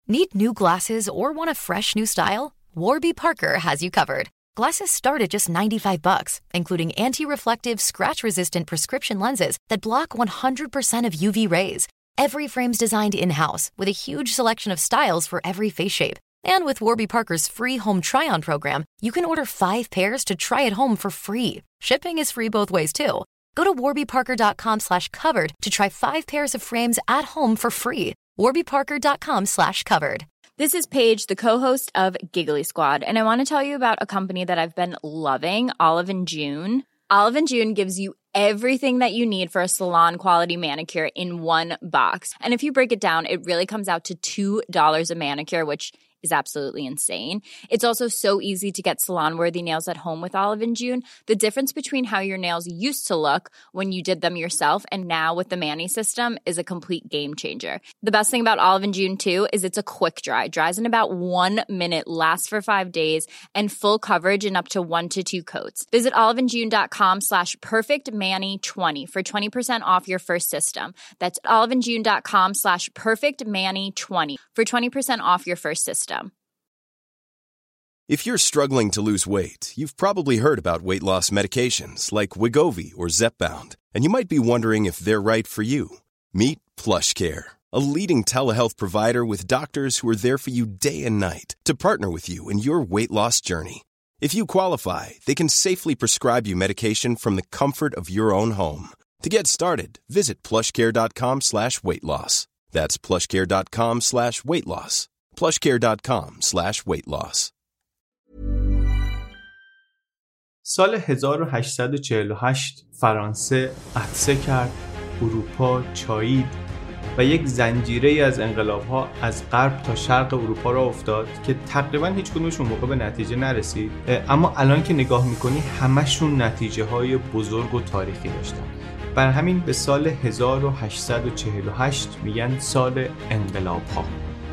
Need new glasses or want a fresh new style? Warby Parker has you covered. Glasses start at just $95, including anti-reflective, scratch-resistant prescription lenses that block 100% of UV rays. Every frame's designed in-house with a huge selection of styles for every face shape. And with Warby Parker's free home try-on program, you can order 5 pairs to try at home for free. Shipping is free both ways, too. Go to warbyparker.com/covered to try 5 pairs of frames at home for free. warbyparker.com/covered. This is Paige, the co-host of Giggly Squad, and I want to tell you about a company that I've been loving, Olive & June. Olive & June gives you everything that you need for a salon-quality manicure in one box. And if you break it down, it really comes out to $2 a manicure, which is absolutely insane. It's also so easy to get salon-worthy nails at home with Olive & June. The difference between how your nails used to look when you did them yourself and now with the Mani system is a complete game changer. The best thing about Olive & June, too, is it's a quick dry. Dries in about 1 minute, lasts for 5 days, and full coverage in up to 1 to 2 coats. Visit oliveandjune.com/perfectmani20 for 20% off your first system. That's oliveandjune.com/perfectmani20 for 20% off your first system. If you're struggling to lose weight, you've probably heard about weight loss medications like Wegovy or Zepbound, and you might be wondering if they're right for you. Meet PlushCare, a leading telehealth provider with doctors who are there for you day and night to partner with you in your weight loss journey. If you qualify, they can safely prescribe you medication from the comfort of your own home. To get started, visit plushcare.com/weightloss. That's plushcare.com/weightloss. plushcare.com/weightloss. سال 1848 فرانسه عطسه کرد، اروپا چایید و یک زنجیره از انقلاب‌ها از غرب تا شرق اروپا را افتاد که تقریباً هیچ کدومشون موقع به نتیجه نرسید، اما الان که نگاه می‌کنی همشون نتیجه‌های بزرگ و تاریخی داشتن. بر همین به سال 1848 میگن سال انقلاب‌ها.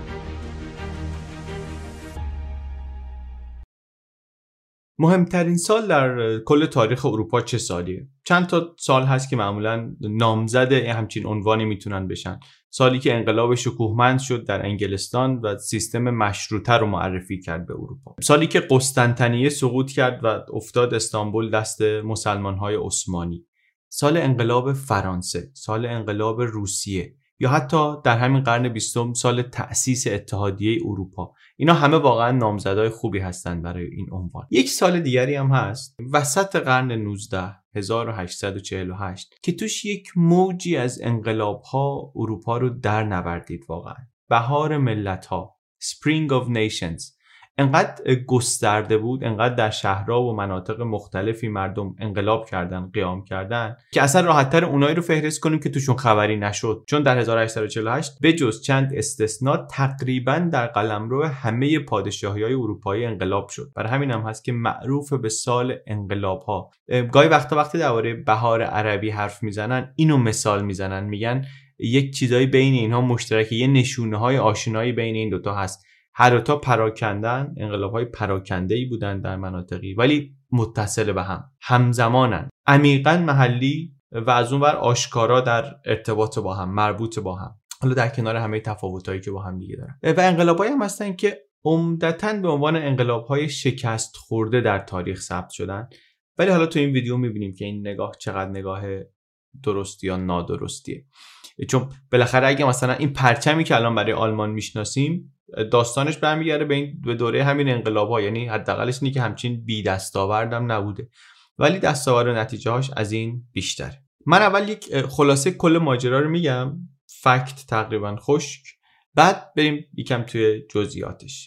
مهمترین سال در کل تاریخ اروپا چه سالیه؟ چند تا سال هست که معمولاً نامزد همچین عنوانی میتونن بشن. سالی که انقلاب شکوهمند شد در انگلستان و سیستم مشروطه رو معرفی کرد به اروپا. سالی که قسطنطنیه سقوط کرد و افتاد استانبول دست مسلمان‌های عثمانی. سال انقلاب فرانسه، سال انقلاب روسیه، یا حتی در همین قرن 20 سال تأسیس اتحادیه اروپا. اینا همه واقعا نامزدهای خوبی هستن برای این عنوان. یک سال دیگری هم هست وسط قرن 19 1848 که توش یک موجی از انقلاب‌ها اروپا رو در نوردید. واقعا بهار ملت‌ها، Spring of Nations، انقدر گسترده بود، انقدر در شهرها و مناطق مختلفی مردم انقلاب کردن، قیام کردن که اصلا راحت‌تر اونایی رو فهرست کنیم که توشون خبری نشد، چون در 1848 به جز چند استثناء تقریباً در قلمرو همه پادشاهی‌های اروپایی انقلاب شد. برای همین هم هست که معروف به سال انقلاب‌ها. گاهی وقتی درباره بهار عربی حرف میزنن اینو مثال میزنن، میگن یک چیزایی بین اینها مشترکه، یه نشونه‌های آشنایی بین این دوتا هست. هر دوتا پراکندن، انقلاب‌های پراکنده‌ای بودن در مناطقی ولی متصل به هم، همزمانن، عمیقاً محلی و از اون ور آشکارا در ارتباط با هم، مربوط با هم، حالا در کنار همه تفاوتایی که با هم دیگه دارن. و انقلاب‌هایی هم هستن که عمدتاً به عنوان انقلاب‌های شکست خورده در تاریخ ثبت شدن، ولی حالا تو این ویدیو می‌بینیم که این نگاه چقدر نگاه درستی یا نادرستیه. چون بالاخره اگه مثلا این پرچمی که الان برای آلمان میشناسیم داستانش برمیگرده به دوره همین انقلاب‌ها، یعنی حداقلش اینه که همچین بی دستاوردم نبوده، ولی دستاورد و نتیجه‌هاش از این بیشتره. من اول یک خلاصه کل ماجرا رو میگم، فکت تقریبا خشک، بعد بریم یکم توی جزئیاتش.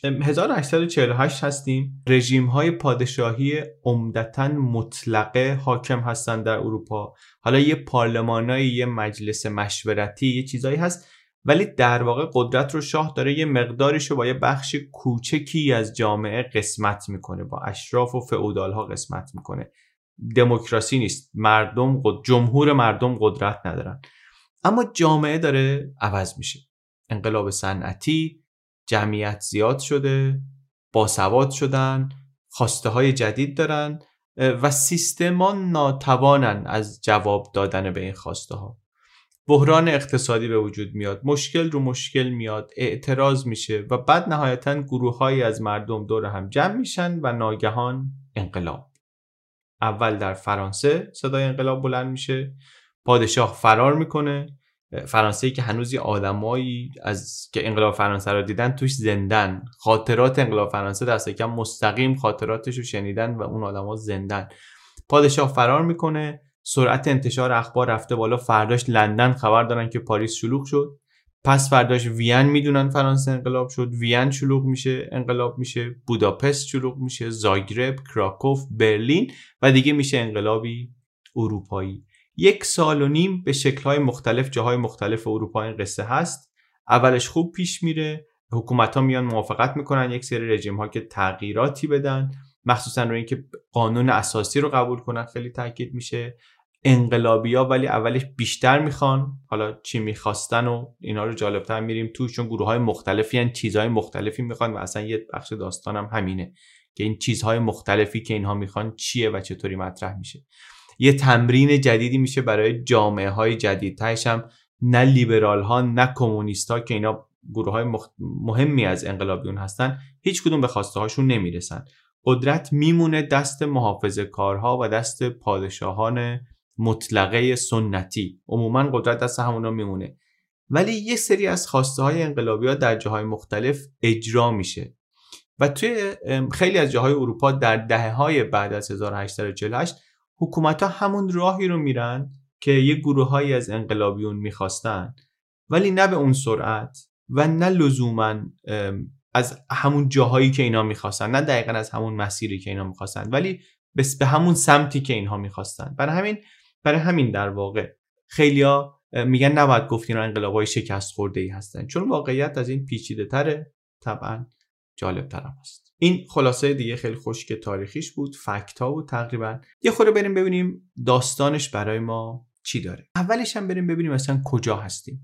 1848 هستیم. رژیم‌های پادشاهی عمدتاً مطلقه حاکم هستن در اروپا. حالا یه پارلمانای، یه مجلس مشورتی، یه چیزایی هست، ولی در واقع قدرت رو شاه داره یه مقدارش رو با یه بخش کوچکی از جامعه قسمت میکنه، با اشراف و فئودال‌ها قسمت میکنه. دموکراسی نیست، جمهور مردم قدرت ندارن، اما جامعه داره عوض میشه. انقلاب صنعتی، جمعیت زیاد شده، باسواد شدن، خواسته های جدید دارن و سیستما ناتوانن از جواب دادن به این خواسته ها. بحران اقتصادی به وجود میاد، مشکل رو مشکل میاد، اعتراض میشه و بعد نهایتاً گروه‌هایی از مردم دور هم جمع میشن و ناگهان انقلاب. اول در فرانسه صدای انقلاب بلند میشه، پادشاه فرار میکنه. فرانسه‌ای که هنوز آدمایی از که انقلاب فرانسه رو دیدن توش زندن، خاطرات انقلاب فرانسه دست کم مستقیم خاطراتش رو شنیدن و اون آدما زندن. پادشاه فرار میکنه، سرعت انتشار اخبار رفته بالا، فرداش لندن خبر دارن که پاریس شلوغ شد، پس فرداش وین میدونن فرانسه انقلاب شد، وین شلوغ میشه، انقلاب میشه، بوداپست شلوغ میشه، زاگرب، کراکوف، برلین و دیگه میشه انقلابی اروپایی. 1.5 سال به شکل‌های مختلف جاهای مختلف اروپا این قصه هست. اولش خوب پیش میره، حکومت‌ها میان موافقت میکنن یک سری رژیم‌ها که تغییراتی بدن، مخصوصا روی اینکه قانون اساسی رو قبول کنن خیلی تاکید میشه. انقلابی‌ها ولی اولش بیشتر میخوان، حالا چی میخواستن و اینا رو جالب‌تر میریم تو، چون گروه‌های مختلفی ان چیزهای مختلفی میخوان و اصلا یه بخش داستانم همینه که این چیزهای مختلفی که اینها میخوان چیه و چطوری مطرح میشه. یه تمرین جدیدی میشه برای جامعه‌های جدید، تهش هم نه لیبرال‌ها نه کمونیست‌ها که اینا گروه‌های مهمی از انقلابیون هستن، هیچ کدوم به خواسته هاشون نمیرسن. قدرت میمونه دست محافظه‌کارها و دست پادشاهان مطلقه سنتی، عموما قدرت دست همونا میمونه. ولی یه سری از خواسته های انقلابی‌ها در جاهای مختلف اجرا میشه و توی خیلی از جاهای اروپا در دهه‌های بعد از 1848 حکومت‌ها همون راهی رو میرن که یه گروه‌هایی از انقلابیون میخواستن، ولی نه به اون سرعت و نه لزوماً از همون جاهایی که اینا میخواستن، نه دقیقاً از همون مسیری که اینا میخواستن، ولی به همون سمتی که اینها میخواستن. برای همین در واقع خیلیا میگن نباید گفت اینا انقلابای شکست خورده‌ای هستن، چون واقعیت از این پیچیده‌تره، طبعاً جالب‌تر هم است. این خلاصه دیگه خیلی خشک تاریخیش بود، فکت‌ها بود تقریباً. یه خورده بریم ببینیم داستانش برای ما چی داره. اولش هم بریم ببینیم مثلا کجا هستیم.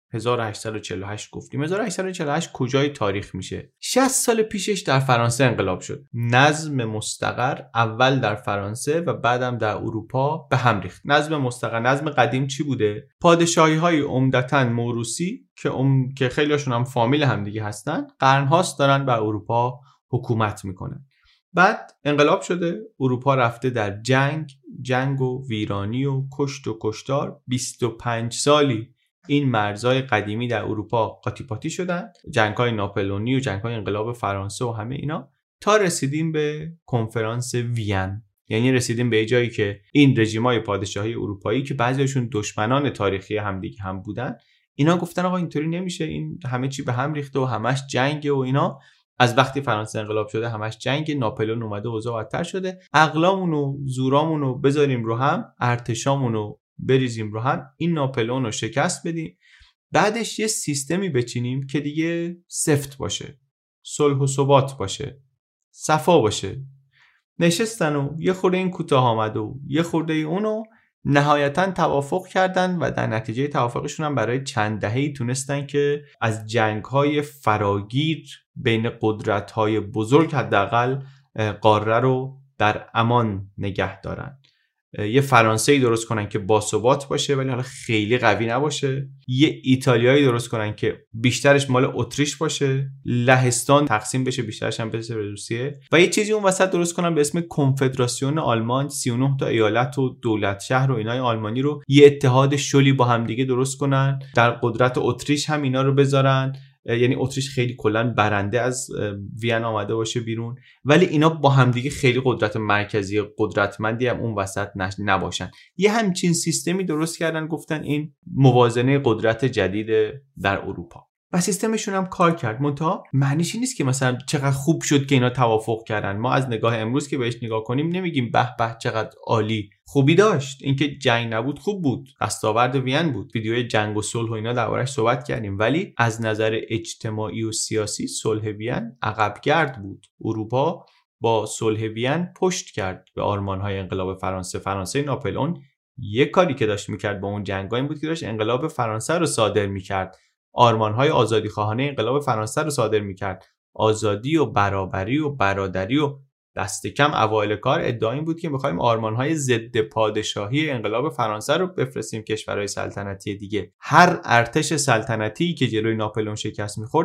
1848 گفتیم. 1848 کجای تاریخ میشه؟ 60 سال پیشش در فرانسه انقلاب شد. نظم مستقر اول در فرانسه و بعدم در اروپا به هم ریخت. نظم مستقر، نظم قدیم چی بوده؟ پادشاهی‌های عمدتاً موروثی که خیلی هاشون هم فامیل هم دیگه هستن، قرن‌هاست دارن بر اروپا حکومت میکنن. بعد انقلاب شده، اروپا رفته در جنگ و ویرانی و کشت و کشتار. 25 سالی این مرزهای قدیمی در اروپا قاطی پاتی شدن، جنگ‌های ناپلئونی و جنگ‌های انقلاب فرانسه و همه اینا، تا رسیدیم به کنفرانس وین. یعنی رسیدیم به جایی که این رژیم‌های پادشاهی اروپایی که بعضی‌هاشون دشمنان تاریخی همدیگه هم بودن، اینا گفتن آقا اینطوری نمیشه، این همه چی به هم ریخته و همش جنگه و اینا. از وقتی فرانسه انقلاب شده همش جنگ، ناپلئون اومده اوضاع بدتر شده، عقلامون و زورامون رو بذاریم رو هم، ارتشامون رو بریزیم رو هم، این ناپلئون رو شکست بدیم، بعدش یه سیستمی بچینیم که دیگه سفت باشه، صلح و ثبات باشه، صفا باشه. نشستن و یه خورده این کوتاه آمد و یه خورده اونو نهایتاً توافق کردن و در نتیجه توافقشون هم برای چند دهه‌ای تونستن که از جنگ‌های فراگیر بین قدرت‌های بزرگ حداقل قاره رو در امان نگه دارن. یه فرانسه‌ای درست کنن که باثبات باشه ولی حالا خیلی قوی نباشه، یه ایتالیایی درست کنن که بیشترش مال اتریش باشه، لهستان تقسیم بشه بیشترش هم بشه به روسیه، و یه چیزی اون وسط درست کنن به اسم کنفدراسیون آلمان، 39 تا ایالت و دولت شهر و اینای آلمانی رو یه اتحاد شلی با هم دیگه درست کنن، در قدرت اتریش هم اینا رو بذارن، یعنی اتریش خیلی کلا برنده از وین آمده باشه بیرون، ولی اینا با همدیگه خیلی قدرت مرکزی قدرتمندی هم اون وسط نباشن. یه همچین سیستمی درست کردن، گفتن این موازنه قدرت جدید در اروپا و سیستمشون هم کار کرد. منتها معنیش این نیست که مثلا چقدر خوب شد که اینا توافق کردن. ما از نگاه امروز که بهش نگاه کنیم نمیگیم به به چقدر عالی، خوبی داشت، اینکه جنگ نبود خوب بود، دستاورد وین بود، ویدیوی جنگ و صلح و اینا دربارش صحبت کردیم، ولی از نظر اجتماعی و سیاسی صلح وین عقبگرد بود. اروپا با صلح وین پشت کرد به آرمان‌های انقلاب فرانسه ناپلئون. یک کاری که داشت میکرد با اون جنگ‌ها این بود که داشت انقلاب فرانسه رو صادر میکرد، آرمان‌های آزادی‌خواهانه انقلاب فرانسه رو صادر می‌کرد، آزادی و برابری و برادری و دست کم اوایل کار ادعا این بود که می‌خوایم آرمان‌های ضد پادشاهی انقلاب فرانسه رو بفرستیم کشورهای سلطنتی دیگه. هر ارتش سلطنتی که جلوی ناپلئون شکست می‌خورد،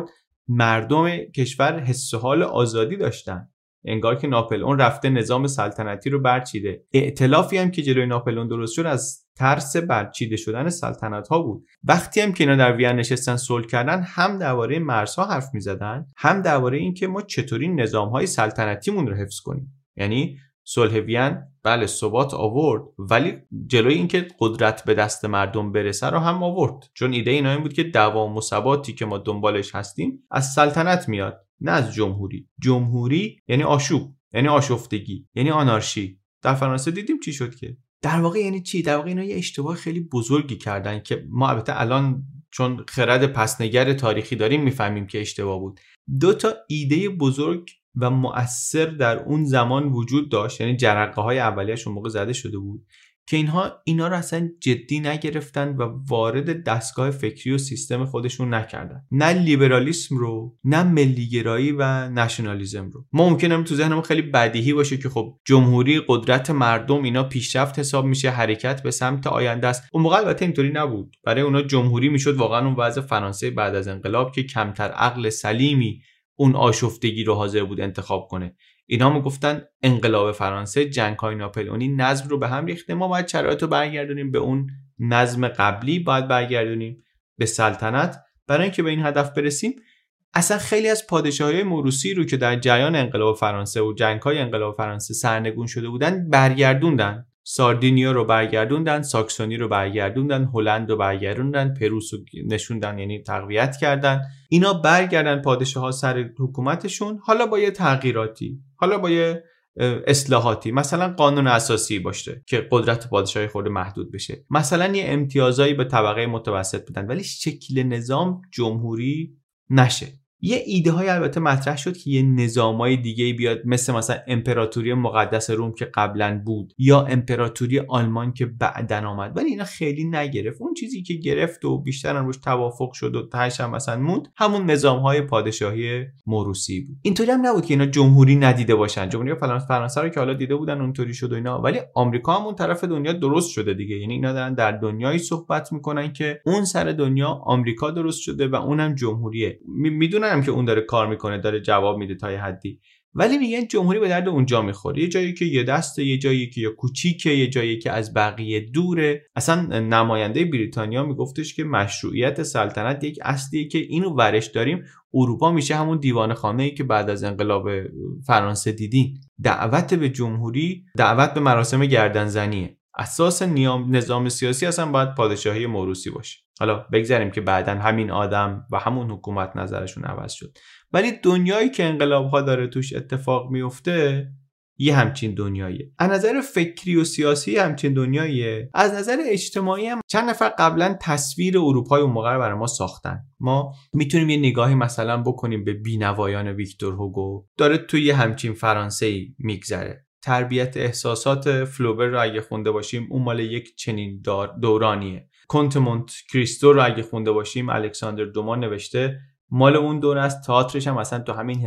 مردم کشور حس و حال آزادی داشتن. انگار که ناپلئون رفته نظام سلطنتی رو برچیده. ائتلافی هم که جلوی ناپلئون درست شد از ترس برچیده شدن سلطنت‌ها بود. وقتی هم که اینا در وین نشستن صلح کردن، هم درباره مرزها حرف می‌زدن، هم درباره این که ما چطوری نظام‌های سلطنتیمون رو حفظ کنیم. یعنی صلح وین بله ثبات آورد، ولی جلوی اینکه قدرت به دست مردم برسه رو هم آورد. چون ایده اینا این بود که دوام و ثباتی که ما دنبالش هستیم از سلطنت میاد، نه از جمهوری. جمهوری یعنی آشوب، یعنی آشفتگی، یعنی آنارشی. در فرانسه دیدیم چی شد که در واقع یعنی چی؟ در واقع اینا یه اشتباه خیلی بزرگی کردن که ما البته الان چون خرد پسنگر تاریخی داریم میفهمیم که اشتباه بود. 2 تا ایده بزرگ و مؤثر در اون زمان وجود داشت، یعنی جرقه‌های اولیه‌اش اون موقع زده شده بود که اینا رو اصلا جدی نگرفتن و وارد دستگاه فکری و سیستم خودشون نکردن. نه لیبرالیسم رو، نه ملیگرایی و نشنالیسم رو. ما ممکنه تو ذهنمون خیلی بدیهی باشه که خب جمهوری، قدرت مردم، اینا پیشرفت حساب میشه، حرکت به سمت آینده است. اون موقع البته اینطوری نبود. برای اونا جمهوری میشد واقعا اون وضع فرانسه بعد از انقلاب که کمتر عقل سلیمی اون آشفتگی رو حاضر بود انتخاب کنه. اینا میگفتن انقلاب فرانسه، جنگ‌های ناپلئونی نظم رو به هم ریخته، ما باید شرایط رو برگردونیم به اون نظم قبلی، باید برگردونیم به سلطنت برای اینکه به این هدف برسیم. اصلا خیلی از پادشاهی موروثی رو که در جریان انقلاب فرانسه و جنگ‌های انقلاب فرانسه سرنگون شده بودن برگردوندن. ساردینیا رو برگردوندن، ساکسونی رو برگردوندن، هلند رو برگردوندن، پروس رو نشوندن، یعنی تقویت کردن. اینا برگردن پادشاه‌ها سر حکومتشون، حالا با یه تغییراتی، حالا با یه اصلاحاتی، مثلا قانون اساسی باشه که قدرت پادشاهی خورده محدود بشه، مثلا یه امتیازایی به طبقه متوسط بدن، ولی شکل نظام جمهوری نشه. یه ایده های البته مطرح شد که یه نظامای دیگه بیاد، مثلا امپراتوری مقدس روم که قبلا بود یا امپراتوری آلمان که بعدن آمد، ولی اینا خیلی نگرفت. اون چیزی که گرفت و بیشتر هم روش توافق شد و تهش هم مثلا موند، همون نظامهای پادشاهی موروثی بود. اینطوری هم نبود که اینا جمهوری ندیده باشن. جمهوری فرانسه رو که حالا دیده بودن اونطوری شد و اینا، ولی آمریکا هم اون طرف دنیا درست شده دیگه. یعنی اینا دارن در دنیایی صحبت میکنن که اون سر دنیا آمریکا درست شده و اونم جمهوریه. میدونن که اون داره کار میکنه، داره جواب میده تا یه حدی، ولی میگن جمهوری به درد اونجا میخوره، یه جایی که یه دسته، یه جایی که یا کوچیکه، یه جایی که از بقیه دوره. اصلا نماینده بریتانیا میگفتش که مشروعیت سلطنت یک اصلیه که اینو ورش داریم، اروپا میشه همون دیوان خانه‌ای که بعد از انقلاب فرانسه دیدین. دعوت به جمهوری، دعوت به مراسم گردنزنیه. اساس نظام سیاسی اصلا باید پادشاهی موروثی باشه. حالا بگذاریم که بعداً همین آدم و همون حکومت نظرشون عوض شد، ولی دنیایی که انقلاب‌ها داره توش اتفاق میفته یه همچین دنیاییه. از نظر فکری و سیاسی همچین دنیاییه. از نظر اجتماعی هم چند نفر قبلا تصویر اروپای اون موقع رو برای ما ساختن. ما میتونیم یه نگاهی مثلا بکنیم به بینوایان ویکتور هوگو، داره توی همچین فرانسه‌ای میگذره. تربیت احساسات فلوبر رو اگه خونده باشیم، اون مال یک چنین دورانیه. کنت مونت کریستو رو اگه خونده باشیم، الکساندر دوما نوشته، مال اون دور است. تئاترش هم مثلا تو همین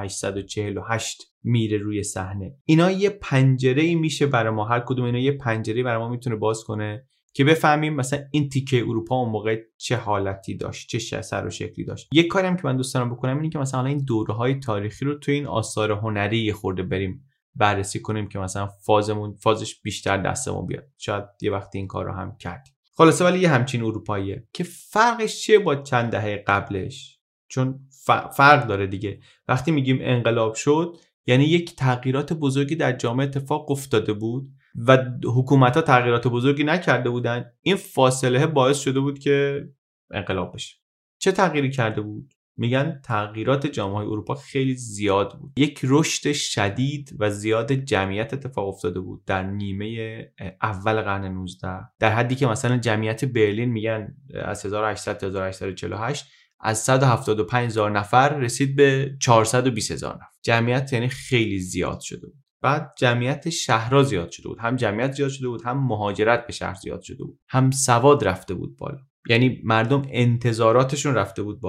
1848 میره روی صحنه. اینا یه پنجره‌ای میشه برای ما، هر کدوم اینا یه پنجره‌ای برای ما میتونه باز کنه که بفهمیم مثلا این تیکه اروپا اون موقع چه حالتی داشت، چه سر و شکلی داشت. یه کاری هم که من دوست دارم بکنم اینه که مثلا این دوره‌های تاریخی رو تو این آثار هنری خورده بریم بررسی کنیم که مثلا فازش بیشتر دستمون بیاد. شاید یه وقتی این کار رو هم کردیم. خلاصه ولی یه همچین اروپاییه که فرقش چیه با چند دهه قبلش؟ چون فرق داره دیگه. وقتی میگیم انقلاب شد، یعنی یک تغییرات بزرگی در جامعه اتفاق افتاده بود و حکومت‌ها تغییرات بزرگی نکرده بودن. این فاصله باعث شده بود که انقلاب بشه. چه تغییری کرده بود؟ میگن تغییرات جامعه اروپا خیلی زیاد بود. یک رشد شدید و زیاد جمعیت اتفاق افتاده بود در نیمه اول قرن 19، در حدی که مثلا جمعیت برلین میگن از 1800 تا 1848 از 175,000 نفر رسید به 420,000 نفر. جمعیت یعنی خیلی زیاد شده بود. بعد جمعیت شهرها زیاد شده بود، هم جمعیت زیاد شده بود، هم مهاجرت به شهر زیاد شده بود، هم سواد رفته بود بالا. یعنی مردم انتظاراتشون رفته بود بالا.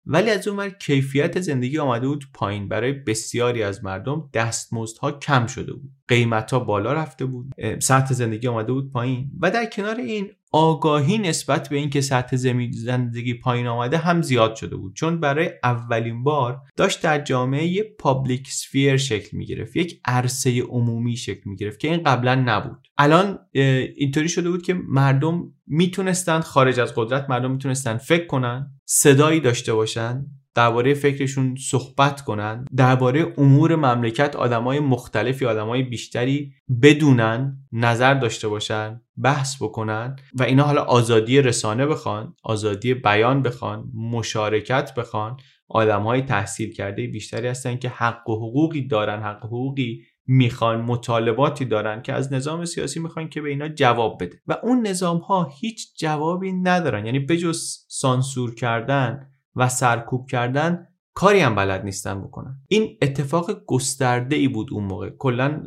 ولی از اون ور کیفیت زندگی آمده بود پایین. برای بسیاری از مردم دستمزدها کم شده بود، قیمت‌ها بالا رفته بود، سطح زندگی آمده بود پایین و در کنار این آگاهی نسبت به این که سطح زندگی پایین آمده هم زیاد شده بود، چون برای اولین بار داشت در جامعه یه پابلیک اسفیر شکل می‌گرفت، یک عرصه عمومی شکل می‌گرفت که این قبلا نبود. الان اینطوری شده بود که مردم میتونستن خارج از قدرت، مردم میتونستن فکر کنن، صدایی داشته باشن، درباره فکرشون صحبت کنن، درباره امور مملکت آدمای مختلفی، آدمای بیشتری بدونن، نظر داشته باشن، بحث بکنن و اینا حالا آزادی رسانه بخوان، آزادی بیان بخوان، مشارکت بخوان. آدمای تحصیل کرده بیشتری هستن که حق و حقوقی دارن، حق و حقوقی میخوان، مطالباتی دارن که از نظام سیاسی میخوان که به اینا جواب بده و اون نظام ها هیچ جوابی ندارن. یعنی بجز سانسور کردن و سرکوب کردن کاری هم بلد نیستن بکنن. این اتفاق گسترده ای بود اون موقع. کلا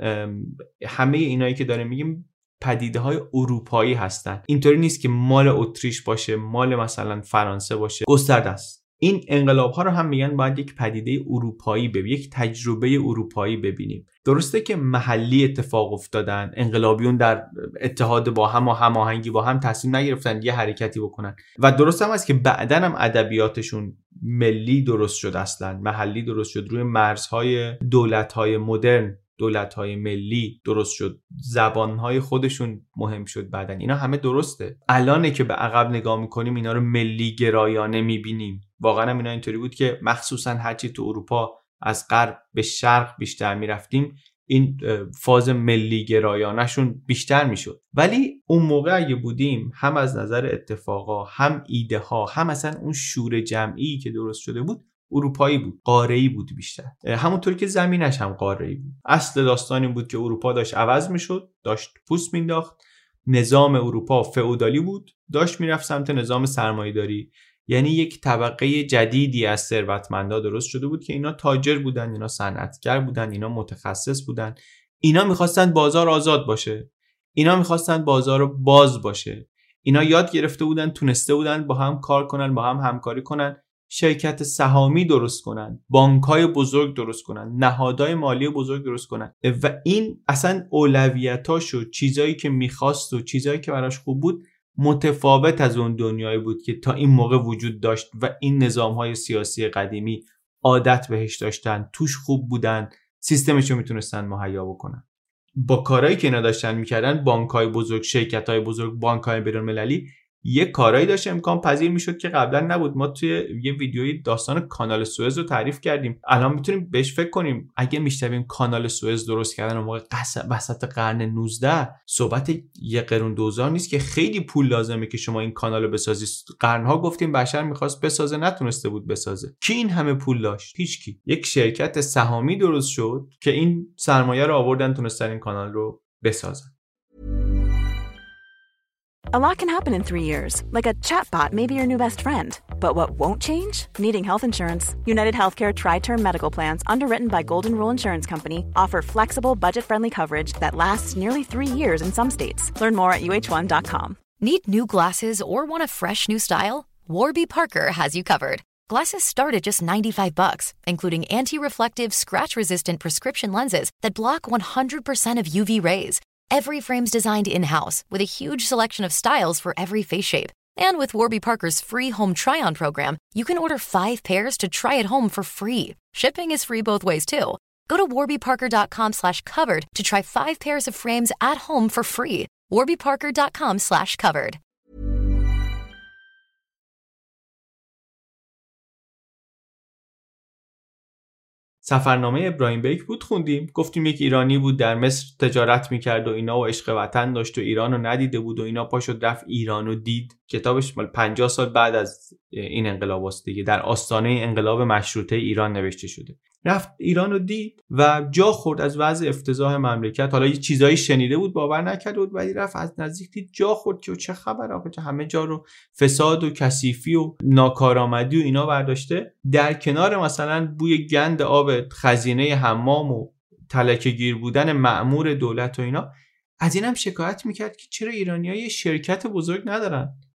همه اینایی که داریم میگیم پدیده های اروپایی هستن. اینطوری نیست که مال اتریش باشه، مال مثلا فرانسه باشه، گسترده است. این انقلاب ها رو هم میگن باید یک پدیده اروپایی ببینیم، یک تجربه اروپایی ببینیم. درسته که محلی اتفاق افتادن، انقلابیون در اتحاد با هم و هماهنگی با هم تصمیم نگرفتن یه حرکتی بکنن و درست هم است که بعدن هم ادبیاتشون ملی درست شد، اصلا محلی درست شد، روی مرزهای دولت‌های مدرن، دولت‌های ملی درست شد، زبان‌های خودشون مهم شد بعدن. اینا همه درسته. الانه که به عقب نگاه می‌کنیم اینا رو ملی گرایانه می‌بینیم. واقعا هم اینا اینطوری بود که مخصوصا هرچی تو اروپا از غرب به شرق بیشتر میرفتیم این فاز ملی گرایانشون بیشتر میشد. ولی اون موقع اگه بودیم هم از نظر اتفاقا، هم ایده ها، هم اصلا اون شور جمعی که درست شده بود اروپایی بود، قاره‌ای بود بیشتر، همونطوری که زمینش هم قاره‌ای بود. اصل داستان این بود که اروپا داشت عوض میشد، داشت پوست مینداخت، نظام اروپا فئودالی بود، داشت میرفت سمت نظام سرمایه‌داری. یعنی یک طبقه جدیدی از ثروتمندا درست شده بود که اینا تاجر بودن، اینا صنعتگر بودن، اینا متخصص بودن، اینا میخواستن بازار آزاد باشه، اینا میخواستن بازار باز باشه، اینا یاد گرفته بودن، تونسته بودن با هم کار کنن، با هم همکاری کنن، شرکت سهامی درست کنن، بانک‌های بزرگ درست کنن، نهادهای مالی بزرگ درست کنن و این اصلا اولویتاش و چیزایی که میخواست و چیزایی که براش خوب بود متفاوت از اون دنیایی بود که تا این موقع وجود داشت و این نظام‌های سیاسی قدیمی عادت بهش داشتن، توش خوب بودن، سیستمشو میتونستن مهیا بکنن. با کارهایی که اینا داشتن میکردن، بانک‌های بزرگ، شرکت‌های بزرگ، بانک‌های بین‌المللی یه کارهایی داشت امکان پذیر میشد که قبلا نبود. ما توی یه ویدیوی داستان کانال سوئز رو تعریف کردیم. الان میتونیم بهش فکر کنیم. اگه میشنویم کانال سوئز درست کردن اون موقع وسط قرن 19، صحبت یه قرون دوزار نیست که خیلی پول لازمه که شما این کانال رو بسازی. قرنها گفتیم بشر میخواست بسازه، نتونسته بود بسازه. کی این همه پول داشت؟ هیچکی. یک شرکت سهامی درست شد که این سرمایه رو آوردن تونستن این کانال رو بسازن. A lot can happen in 3 years, like a chatbot may be your new best friend. But what won't change? Needing health insurance. United Healthcare Tri-Term Medical Plans, underwritten by Golden Rule Insurance Company, offer flexible, budget-friendly coverage that lasts nearly 3 years in some states. Learn more at uh1.com. Need new glasses or want a fresh new style? Warby Parker has you covered. Glasses start at just $95, including anti-reflective, scratch-resistant prescription lenses that block 100% of UV rays. Every frame's designed in-house with a huge selection of styles for every face shape. And with Warby Parker's free home try-on program, you can order 5 pairs to try at home for free. Shipping is free both ways too. Go to warbyparker.com/covered to try 5 pairs of frames at home for free. warbyparker.com/covered. سفرنامه ابراهیم بیک بود خوندیم، گفتیم یک ایرانی بود در مصر تجارت میکرد و اینا و عشق وطن داشت و ایرانو ندیده بود و اینا پاشو رفت ایرانو دید. کتابش مال 50 سال بعد از این انقلاب است دیگه، در آستانه انقلاب مشروطه ایران نوشته شده. رفت ایرانو دید و جا خورد از وضع افتضاح مملکت. حالا یه چیزایی شنیده بود، باور نکرده بود، ولی رفت از نزدیک دید، جا خورد که چه خبر آخه، همه جا رو فساد و کثیفی و ناکارآمدی و اینا برداشته. در کنار مثلا بوی گند آب خزینه حمام و تلکه گیر بودن مأمور دولت و اینا، از اینم شکایت میکرد که چرا ایرانی‌ها یه شرکت بزرگ ندارن،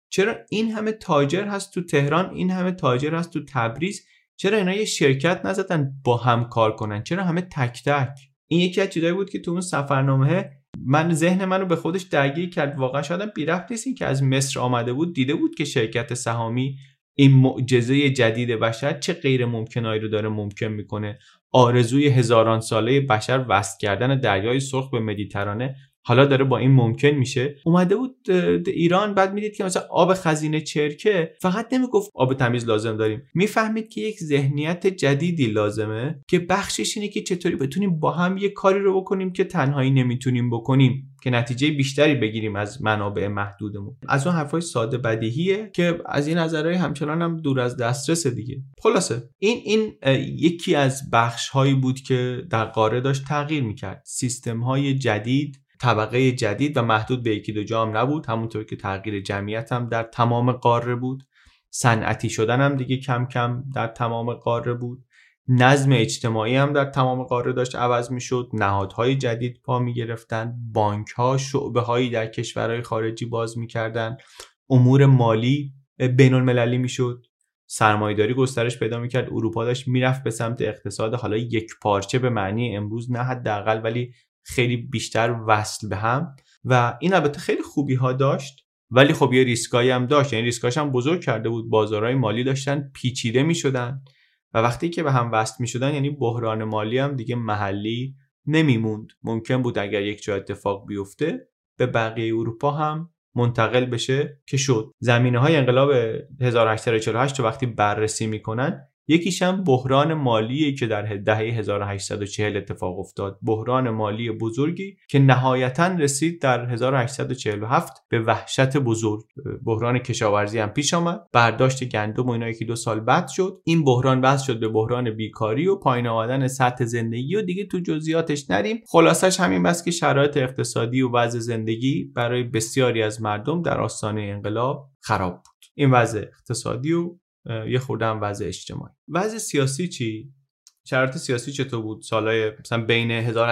چرا این همه تاجر هست تو تهران، این همه تاجر هست تو تبریز، چرا اینا یه شرکت نزدن با هم کار کنن؟ چرا همه تک تک؟ این یکی از چیزایی بود که تو اون سفرنامه ذهن منو به خودش درگیر کرد. واقعا شاید بی ربط نیست این که از مصر آمده بود، دیده بود که شرکت سهامی این معجزه جدید بشر چه غیر ممکنایی رو داره ممکن میکنه. آرزوی هزاران ساله بشر وصل کردن دریای سرخ به مدیترانه حالا داره با این ممکن میشه. اومده بود ایران، بعد میدید که مثلا آب خزینه چرکه، فقط نمیگفت آب تمیز لازم داریم، میفهمید که یک ذهنیت جدیدی لازمه که بخشش اینه که چطوری بتونیم با هم یه کاری رو بکنیم که تنهایی نمیتونیم بکنیم، که نتیجه بیشتری بگیریم از منابع محدودمون. از اون حرفای ساده بدیهیه که از این نظرهای همچنان هم دور از دسترس دیگه. خلاصه این یکی از بخش‌هایی بود که در قاره داشت تغییر میکرد. سیستم‌های جدید، طبقه جدید و محدود به یکی دو جا هم نبود، همونطور که تغییر جمعیت هم در تمام قاره بود، صنعتی شدن هم دیگه کم کم در تمام قاره بود، نظم اجتماعی هم در تمام قاره داشت عوض میشد، نهادهای جدید پا میگرفتن، بانک‌ها شعبه‌هایی در کشورهای خارجی باز میکردن، امور مالی بین‌المللی میشد، سرمایه‌داری گسترش پیدا میکرد، اروپا داشت میرفت به سمت اقتصاد حالا یک پارچه به معنی امروز نه حداقل ولی خیلی بیشتر وصل به هم. و این البته خیلی خوبی ها داشت ولی خب یه ریسکایی هم داشت، یعنی ریسکاش هم بزرگ کرده بود. بازارهای مالی داشتن پیچیده میشدن و وقتی که به هم وصل میشدن یعنی بحران مالی هم دیگه محلی نمیموند. ممکن بود اگر یک جا اتفاق بیفته به بقیه اروپا هم منتقل بشه که شد. زمینه‌های انقلاب 1848 رو وقتی بررسی میکنن، یکیش هم بحران مالیه که در دهه 1840 اتفاق افتاد، بحران مالی بزرگی که نهایتاً رسید در 1847 به وحشت بزرگ. بحران کشاورزی هم پیش آمد، برداشت گندم و اینا یکی دو سال بعد شد. این بحران بحث شد به بحران بیکاری و پایین آمدن سطح زندگی و دیگه تو جزئیاتش نریم. خلاصش همین بس که شرایط اقتصادی و وضع زندگی برای بسیاری از مردم در آستانه انقلاب خراب بود. این وضع اقتصادی و یه خورده هم وضع اجتماعی. وضع سیاسی چی؟ شرایط سیاسی چطور بود سالهای مثلا بین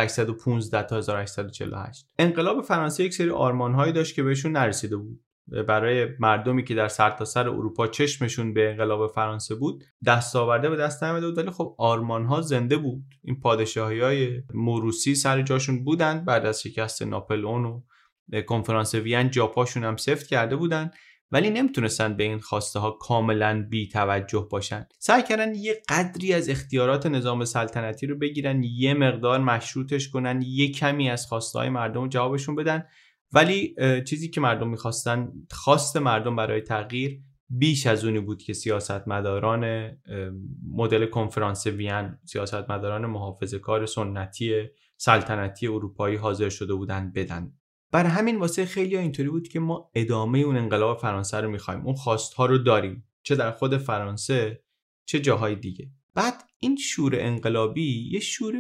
1815 تا 1848؟ انقلاب فرانسه یک سری آرمان‌هایی داشت که بهشون نرسیده بود. برای مردمی که در سرتاسر اروپا چشمشون به انقلاب فرانسه بود دستاورده به دست نیامده بود، ولی خب آرمان‌ها زنده بود. این پادشاهی‌های موروثی سر جاشون بودن، بعد از شکست ناپلئون و کنفرانس وین جاپاشون هم سفت کرده بودن، ولی نمیتونستن به این خواسته ها کاملا بی توجه باشن. سعی کردن یه قدری از اختیارات نظام سلطنتی رو بگیرن، یه مقدار مشروطش کنن، یه کمی از خواسته های مردم رو جوابشون بدن، ولی چیزی که مردم میخواستن، خواست مردم برای تغییر بیش از اونی بود که سیاستمداران مدل کنفرانس وین، سیاستمداران محافظه‌کار سنتی سلطنتی اروپایی حاضر شده بودن بدن. برای همین واسه خیلی‌ها اینطوری بود که ما ادامه اون انقلاب فرانسه رو می‌خوایم، اون خواست‌ها رو داریم، چه در خود فرانسه چه جاهای دیگه. بعد این شور انقلابی یه شور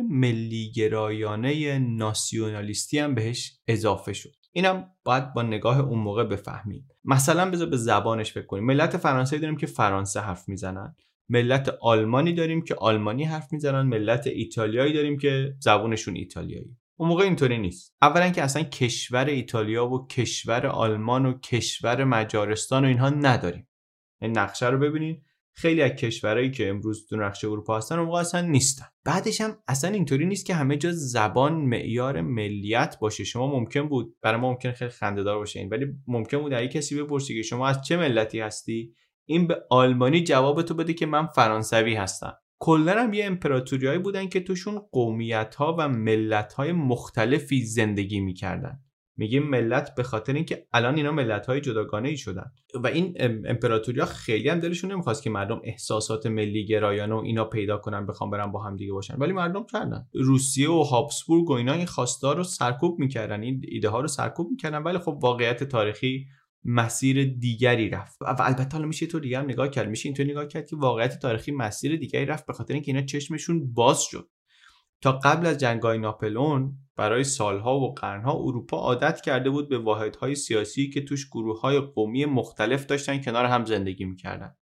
ملی‌گرایانه ناسیونالیستی هم بهش اضافه شد. اینم باید با نگاه اون موقع بفهمیم. مثلا بذار به زبانش فکر کنیم. ملت فرانسوی داریم که فرانسه حرف میزنن، ملت آلمانی داریم که آلمانی حرف میزنن، ملت ایتالیایی داریم که زبانشون ایتالیایی. اون موقع اینطوری نیست. اولا که اصلا کشور ایتالیا و کشور آلمان و کشور مجارستان و اینها نداریم. این نقشه رو ببینید، خیلی از کشورهایی که امروز تو نقشه اروپا هستن اون موقع اصلا نیستن. بعدش هم اصلا اینطوری نیست که همه جا زبان معیار ملیت باشه. شما ممکن بود، برای ما ممکن خیلی خنده‌دار باشه این، ولی ممکن بود اگه کسی بپرسی که شما از چه ملتی هستی، این به آلمانی جواب تو بده که من فرانسوی هستم. کلا هم یه امپراتوریایی بودن که توشون قومیت‌ها و ملت‌های مختلفی زندگی می‌کردن. میگیم ملت به خاطر اینکه الان اینا ملت‌های جداگانه‌ای شدن و این امپراتوریا خیلی هم دلشون نمی‌خواست که مردم احساسات ملی گرایانه و اینا پیدا کنن بخوام برن با هم دیگه باشن، ولی مردم کردن. روسیه و هابسبورگ و اینا این خواستا رو سرکوب می‌کردن، این ایده ها رو سرکوب می‌کردن، ولی خب واقعیت تاریخی مسیر دیگری رفت. و البته حالا میشه تو دیگه هم نگاه کرد، میشه اینطور نگاه کرد که واقعیت تاریخی مسیر دیگری رفت به خاطر اینکه اینا چشمشون باز شد. تا قبل از جنگ‌های ناپلئون برای سالها و قرنها اروپا عادت کرده بود به واحدهای سیاسی که توش گروه‌های قومی مختلف داشتن کنار هم زندگی می‌کردن.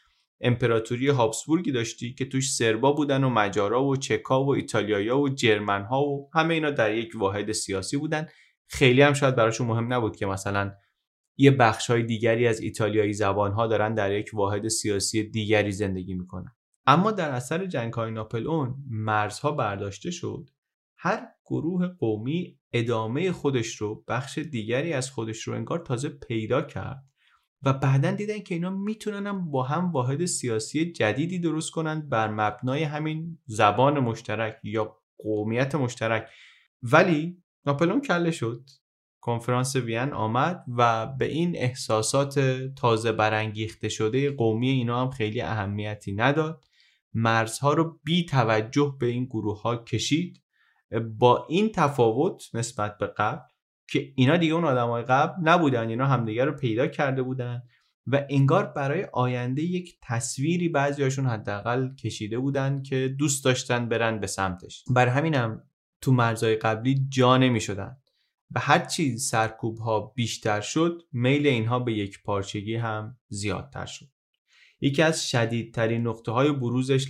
امپراتوری هابسبورگی داشتی که توش سربا بودن و مجارا و چکا و ایتالیایی‌ها و جرمن‌ها و همه اینا در یک واحد سیاسی بودن. خیلی هم شاید براشون مهم نبود که مثلا یه بخش‌های دیگری از ایتالیایی زبان‌ها دارن در یک واحد سیاسی دیگری زندگی میکنن. اما در اثر جنگ‌های ناپلئون مرزها برداشته شد. هر گروه قومی ادامه خودش رو، بخش دیگری از خودش رو انگار تازه پیدا کرد و بعدن دیدن که اینا میتونن با هم واحد سیاسی جدیدی درست کنن بر مبنای همین زبان مشترک یا قومیت مشترک. ولی ناپلئون کله شد، کنفرانس وین آمد و به این احساسات تازه برانگیخته شده قومی اینا هم خیلی اهمیتی نداد. مرزها رو بی توجه به این گروه ها کشید، با این تفاوت نسبت به قبل که اینا دیگه اون آدمای قبل نبودن، اینا همدیگه رو پیدا کرده بودن و انگار برای آینده یک تصویری بعضیاشون حداقل کشیده بودن که دوست داشتن برن به سمتش. بر همینم تو مرزهای قبلی جا نمی شدن و هرچی سرکوب ها بیشتر شد میل اینها به یک پارچگی هم زیادتر شد. یکی از شدیدترین نقطه های بروزش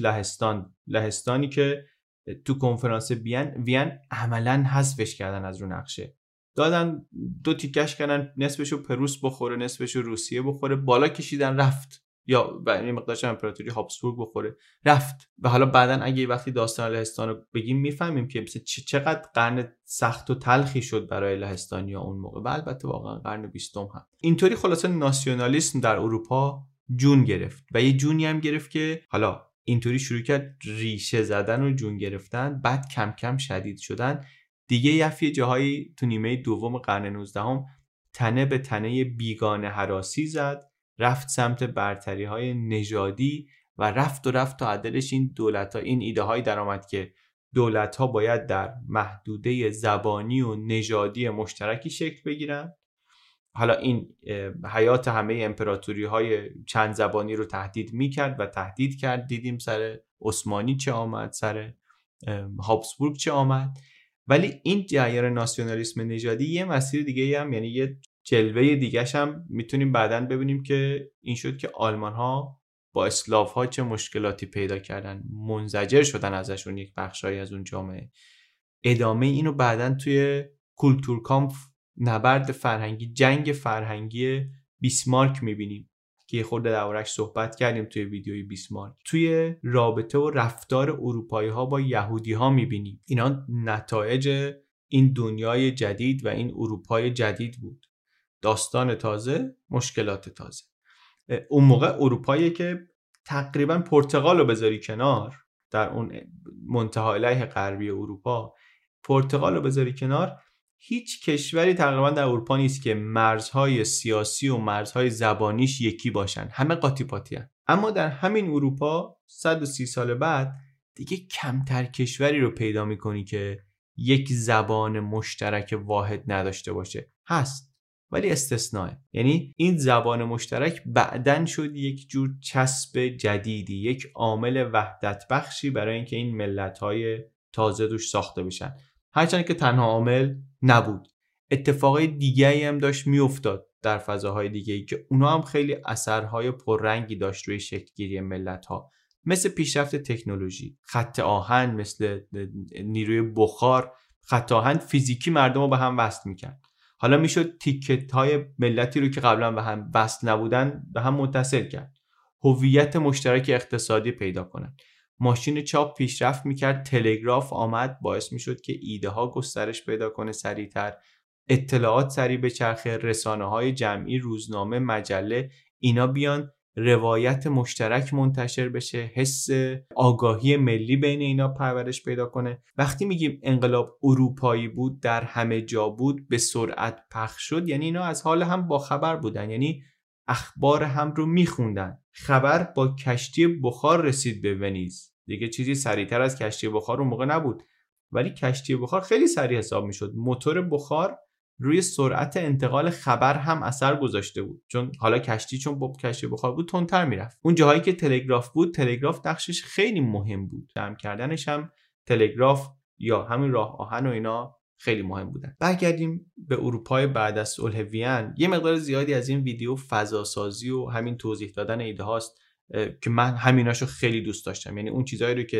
لهستانی که تو کنفرانس وین عملاً حذفش کردن از رو نقشه، دادن 2 تیکش کردن، نصفشو پروس بخوره نصفشو روسیه بخوره، بالا کشیدن رفت، یا یه مقدارش امپراتوری هابسبورگ بخوره رفت. و حالا بعدن اگه وقتی داستان لهستان رو بگیم میفهمیم که مثلا چقدر قرن سخت و تلخی شد برای لهستانیا اون موقع و البته واقعا قرن 20 هم. اینطوری خلاصه ناسیونالیسم در اروپا جون گرفت و یه جونی هم گرفت که حالا اینطوری شروع کرد ریشه زدن و جون گرفتن، بعد کم کم شدید شدن دیگه. یه جاهایی تو نیمه دوم قرن 19 تنه به تنه بیگانه هراسی زد، رفت سمت برتری های نژادی و رفت تا عدلش این دولت ها، این ایده های در آمد که دولت ها باید در محدوده زبانی و نژادی مشترکی شکل بگیرن. حالا این حیات همه امپراتوری های چند زبانی رو تهدید میکرد و تهدید کرد. دیدیم سر عثمانی چه آمد، سر هابسبورگ چه آمد. ولی این جریان ناسیونالیسم نژادی یه مسیر دیگه هم، یعنی یه جلوه دیگه‌ش هم میتونیم بعداً ببینیم که این شد که آلمان ها با اسلاف ها چه مشکلاتی پیدا کردن، منزجر شدن ازشون یک بخشایی از اون جامعه. ادامه اینو بعداً توی کولتورکامپ، نبرد فرهنگی، جنگ فرهنگی بیسمارک میبینیم که یه خورده دربارش صحبت کردیم توی ویدیوی بیسمارک. توی رابطه و رفتار اروپایی ها با یهودی ها میبینیم. اینا نتایج این دنیای جدید و این اروپای جدید بود. داستان تازه، مشکلات تازه. اون موقع اروپایی که تقریبا پرتغال رو بذاری کنار، در اون منتهای علیه غربی اروپا، پرتغال رو بذاری کنار، هیچ کشوری تقریبا در اروپا نیست که مرزهای سیاسی و مرزهای زبانیش یکی باشن، همه قاطی پاتی هن. اما در همین اروپا 130 سال بعد دیگه کمتر کشوری رو پیدا میکنی که یک زبان مشترک واحد نداشته باشه. هست ولی استثناء. یعنی این زبان مشترک بعدن شد یک جور چسب جدیدی، یک عامل وحدت بخشی برای اینکه این ملت‌های تازه روش ساخته بشن. هرچند که تنها عامل نبود، اتفاقای دیگه‌ای هم داشت میافتاد در فضاهای دیگه‌ای که اونا هم خیلی اثرهای پررنگی داشت روی شکل‌گیری ملت‌ها، مثل پیشرفت تکنولوژی، خط آهن، مثل نیروی بخار. خط آهن فیزیکی مردم رو به هم وصل می‌کرد. حالا میشد تیکت‌های ملتی رو که قبلا به هم وصل نبودن به هم متصل کرد، هویت مشترک اقتصادی پیدا کنن. ماشین چاپ پیشرفت میکرد، تلگراف آمد، باعث میشد که ایده ها گسترش پیدا کنه سریعتر، اطلاعات سریع به چرخه، رسانه های جمعی، روزنامه، مجله، اینا بیان، روایت مشترک منتشر بشه، حس آگاهی ملی بین اینا پرورش پیدا کنه. وقتی میگیم انقلاب اروپایی بود، در همه جا بود، به سرعت پخش شد، یعنی اینا از حال هم با خبر بودن، یعنی اخبار هم رو میخوندن. خبر با کشتی بخار رسید به ونیز. دیگه چیزی سریعتر از کشتی بخار اون موقع نبود، ولی کشتی بخار خیلی سریع حساب میشد. موتور بخار روی سرعت انتقال خبر هم اثر گذاشته بود، چون حالا چون با کشتی بخار بود تندتر میرفت. اون جاهایی که تلگراف بود، تلگراف نقشش خیلی مهم بود، جمع کردنش هم تلگراف یا همین راه آهن و اینا خیلی مهم بودن. برگردیم به اروپای بعد از صلح وین. یه مقدار زیادی از این ویدیو فضاسازی و همین توضیح دادن ایده هاست که من همیناشو خیلی دوست داشتم. یعنی اون چیزایی رو که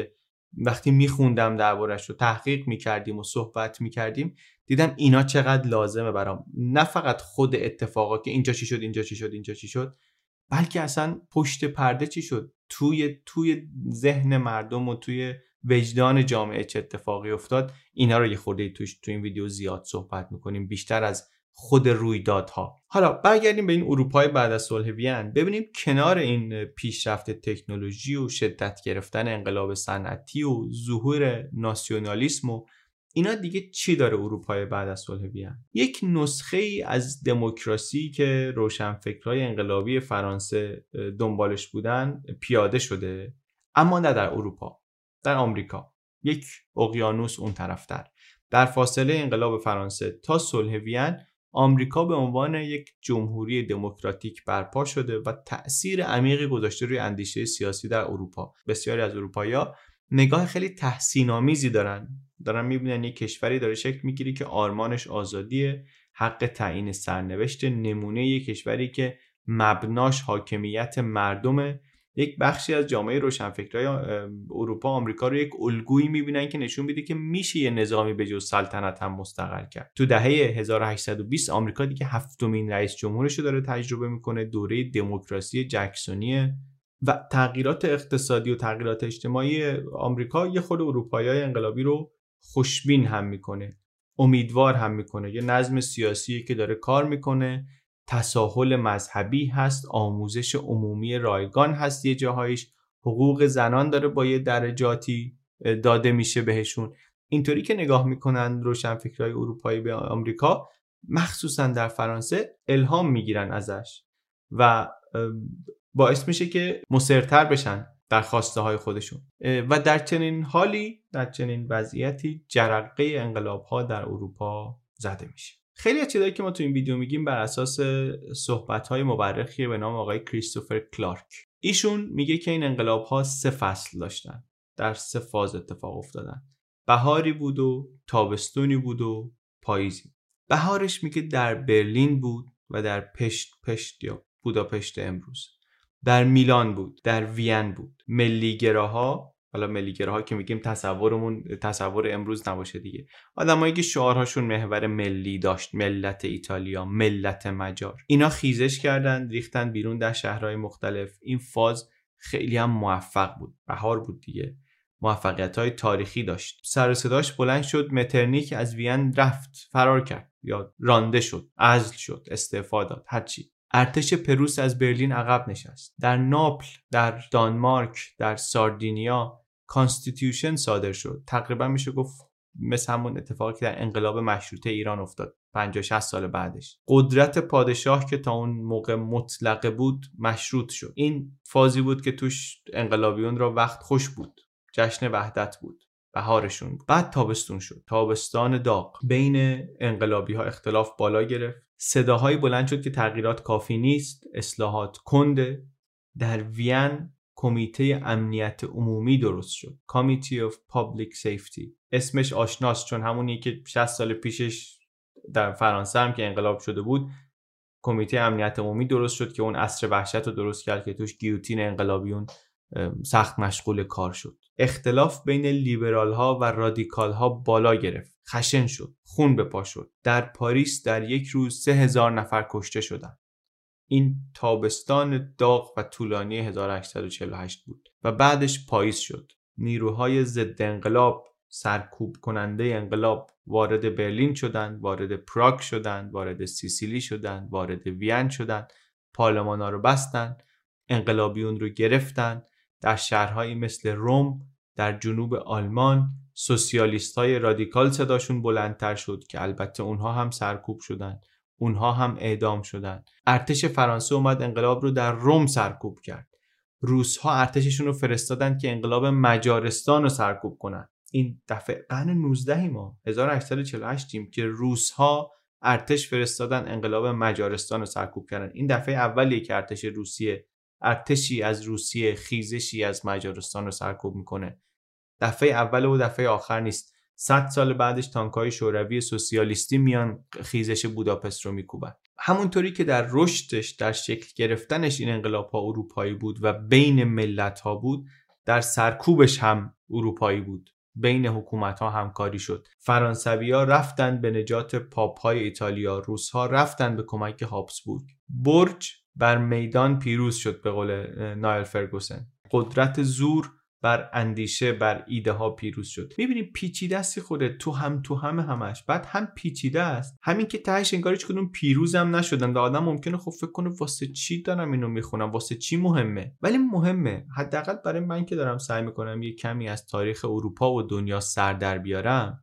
وقتی میخوندم دربارش رو تحقیق میکردیم و صحبت میکردیم دیدم اینا چقدر لازمه برام، نه فقط خود اتفاقا که اینجا چی شد اینجا چی شد اینجا چی شد، بلکه اصلا پشت پرده چی شد، توی ذهن مردم و توی وجدان جامعه چه اتفاقی افتاد. اینا رو یه خورده تو این ویدیو زیاد صحبت میکنیم بیشتر از خود رویدادها. حالا برگردیم به این اروپای بعد از صلح وین، ببینیم کنار این پیشرفت تکنولوژی و شدت گرفتن انقلاب صنعتی و ظهور ناسیونالیسم و اینا دیگه چی داره اروپای بعد از صلح وین؟ یک نسخه ای از دموکراسی که روشنفکرای انقلابی فرانسه دنبالش بودن پیاده شده، اما نه در اروپا، در آمریکا، یک اقیانوس اون طرفتر. در فاصله انقلاب فرانسه تا صلح وین آمریکا به عنوان یک جمهوری دموکراتیک برپا شده و تأثیر عمیقی گذاشته روی اندیشه سیاسی در اروپا. بسیاری از اروپایی‌ها نگاه خیلی تحسین‌آمیزی دارن می‌بینن یک کشوری داره شکل می‌گیره که آرمانش آزادیه، حق تعیین سرنوشت، نمونه یک کشوری که مبناش حاکمیت مردمه. یک بخشی از جامعه روشنفکرای اروپا آمریکا رو یک الگویی می‌بینن که نشون میده که میشه یه نظامی به جز سلطنت هم مستقر کرد. تو دهه 1820 آمریکا دیگه هفتمین رئیس جمهورش رو داره تجربه میکنه، دوره دموکراسی جکسونیه و تغییرات اقتصادی و تغییرات اجتماعی آمریکا یه خود اروپایی‌های انقلابی رو خوشبین هم میکنه، امیدوار هم میکنه. یه نظم سیاسی که داره کار میکنه، تساهل مذهبی هست، آموزش عمومی رایگان هست، یه جاهایش حقوق زنان داره با یه درجاتی داده میشه بهشون. اینطوری که نگاه میکنن روشنفکرای اروپایی به آمریکا، مخصوصا در فرانسه، الهام میگیرن ازش و باعث میشه که مصرتر بشن در خواسته های خودشون. و در چنین حالی، در چنین وضعیتی، جرقه انقلاب ها در اروپا زده میشه. خیلی از چیزایی که ما تو این ویدیو میگیم بر اساس صحبت‌های مورخی به نام آقای کریستوفر کلارک. ایشون میگه که این انقلاب‌ها 3 فصل داشتن، در 3 فاز اتفاق افتادن. بهاری بود و تابستونی بود و پاییزی. بهارش میگه در برلین بود و در پشت یا بوداپشت امروز، در میلان بود، در وین بود. ملیگراها، حالا ملیگراها که میگیم تصور امروز نباشه دیگه، آدمایی که شعارهاشون محور ملی داشت، ملت ایتالیا، ملت مجار، اینا خیزش کردن، ریختن بیرون در شهرهای مختلف. این فاز خیلی هم موفق بود، بهار بود دیگه، موفقیت‌های تاریخی داشت. سر و صداش بلند شد، مترنیک از وین رفت، فرار کرد یا رانده شد، عزل شد، استعفا داد، هرچی. ارتش پروس از برلین عقب نشست. در ناپل، در دانمارک، در ساردینیا کانستیتیوشن صادر شد. تقریبا میشه گفت مثل همون اتفاقی که در انقلاب مشروطه ایران افتاد 50-60 سال بعدش. قدرت پادشاه که تا اون موقع مطلقه بود مشروط شد. این فازی بود که توش انقلابیون را وقت خوش بود، جشن وحدت بود، بهارشون بود. بعد تابستون شد، تابستان داغ. بین انقلابی ها اختلاف بالا گرفت، صداهایی بلند شد که تغییرات کافی نیست، اصلاحات کنده. در وین کمیته امنیت عمومی درست شد، Committee of Public Safety. اسمش آشناست چون همونی که 60 سال پیشش در فرانسه هم که انقلاب شده بود، کمیته امنیت عمومی درست شد که اون عصر وحشت رو درست کرد که توش گیوتین انقلابیون سخت مشغول کار شد. اختلاف بین لیبرال ها و رادیکال ها بالا گرفت، خشن شد، خون به پا شد. در پاریس در یک روز 3000 نفر کشته شدند. این تابستان داغ و طولانی 1848 بود و بعدش پاییز شد. نیروهای ضد انقلاب، سرکوب کننده انقلاب وارد برلین شدند، وارد پراگ شدند، وارد سیسیلی شدند، وارد وین شدند، پارلمانا رو بستند، انقلابیون رو گرفتند. در شهرهایی مثل روم، در جنوب آلمان، سوسیالیست‌های رادیکال صداشون بلندتر شد که البته اونها هم سرکوب شدند، اونها هم اعدام شدند. ارتش فرانسه اومد انقلاب رو در روم سرکوب کرد. روس‌ها ارتششون رو فرستادن که انقلاب مجارستان رو سرکوب کنن. این دفعه قرن 19 ما 1848 که روس‌ها ارتش فرستادن انقلاب مجارستان رو سرکوب کردن. این دفعه اولیه که ارتشی از روسیه خیزشی از مجارستان رو سرکوب میکنه. دفعه اول و دفعه آخر نیست. 100 سال بعدش تانک‌های شوروی سوسیالیستی میان خیزش بوداپست رو میکوبن. همونطوری که در رشدش، در شکل گرفتنش این انقلاب‌ها اروپایی بود و بین ملت‌ها بود، در سرکوبش هم اروپایی بود. بین حکومت‌ها همکاری شد. فرانسوی‌ها رفتن به نجات پاپ‌های ایتالیا، روس‌ها رفتن به کمک هابسبورگ. برج بر میدان پیروز شد به قول نایل فرگوسن. قدرت زور بر اندیشه، بر ایده ها پیروز شد. میبینی پیچیده است خودت، تو هم همش. بعد هم پیچیده است، همین که تهش انگار هیچ کدوم پیروزم نشدن و آدم ممکنه خب فکر کنه واسه چی دارم اینو میخونم، واسه چی مهمه. ولی مهمه، حداقل برای من که دارم سعی میکنم یه کمی از تاریخ اروپا و دنیا سر در بیارم.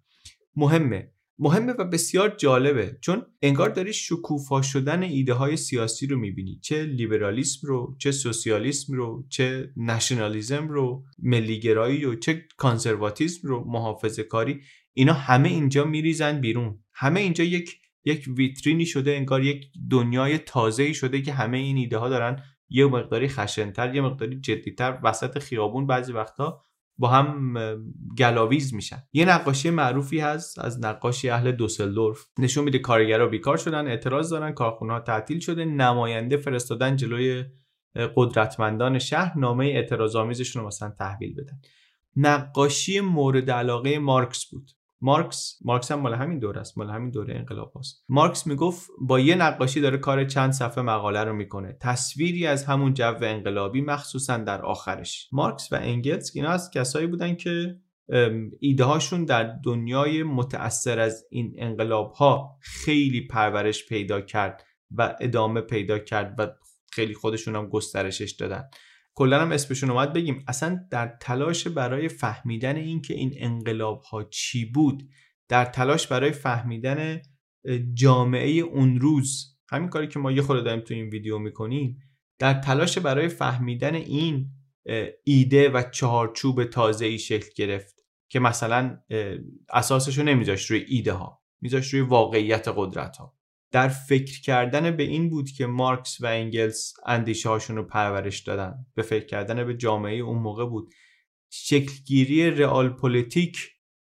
مهمه و بسیار جالبه، چون انگار داری شکوفا شدن ایده های سیاسی رو میبینی، چه لیبرالیسم رو، چه سوسیالیسم رو، چه نشنالیسم رو، ملیگرایی رو، چه کانسرواتیسم رو، محافظه‌کاری. اینا همه اینجا میریزن بیرون. همه اینجا یک ویترینی شده، انگار یک دنیای تازه‌ای شده که همه این ایده ها دارن یه مقداری خشن‌تر، یه مقداری جدی‌تر وسط خیابون بعضی وقتا با هم گلاویز میشن. یه نقاشی معروفی هست از نقاشی اهل دوسلدورف، نشون میده کارگرها بیکار شدن، اعتراض دارن، کارخونه‌ها تعطیل شده، نماینده فرستادن جلوی قدرتمندان شهر نامه اعتراض‌آمیزشون رو مثلا تحویل بدن. نقاشی مورد علاقه مارکس بود. مارکس هم مال همین دوره است، مال همین دوره انقلاب است. مارکس میگفت با یه نقاشی داره کار چند صفحه مقاله رو میکنه، تصویری از همون جو انقلابی، مخصوصا در آخرش. مارکس و انگلز اینا از کسایی بودن که ایده هاشون در دنیای متأثر از این انقلاب ها خیلی پرورش پیدا کرد و ادامه پیدا کرد و خیلی خودشون هم گسترشش دادن. کلا هم اسمشون اومد بگیم، اصلا در تلاش برای فهمیدن این که این انقلاب ها چی بود، در تلاش برای فهمیدن جامعه اون روز، همین کاری که ما یه خورده داریم تو این ویدیو میکنیم، در تلاش برای فهمیدن این ایده و چهارچوب تازه‌ای شکل گرفت که مثلا اساسشو نمیذاشت روی ایده ها، میذاشت روی واقعیت قدرت ها. در فکر کردن به این بود که مارکس و انگلز اندیشه هاشون رو پرورش دادن، به فکر کردن به جامعه اون موقع بود. شکلگیری رئال پلیتیک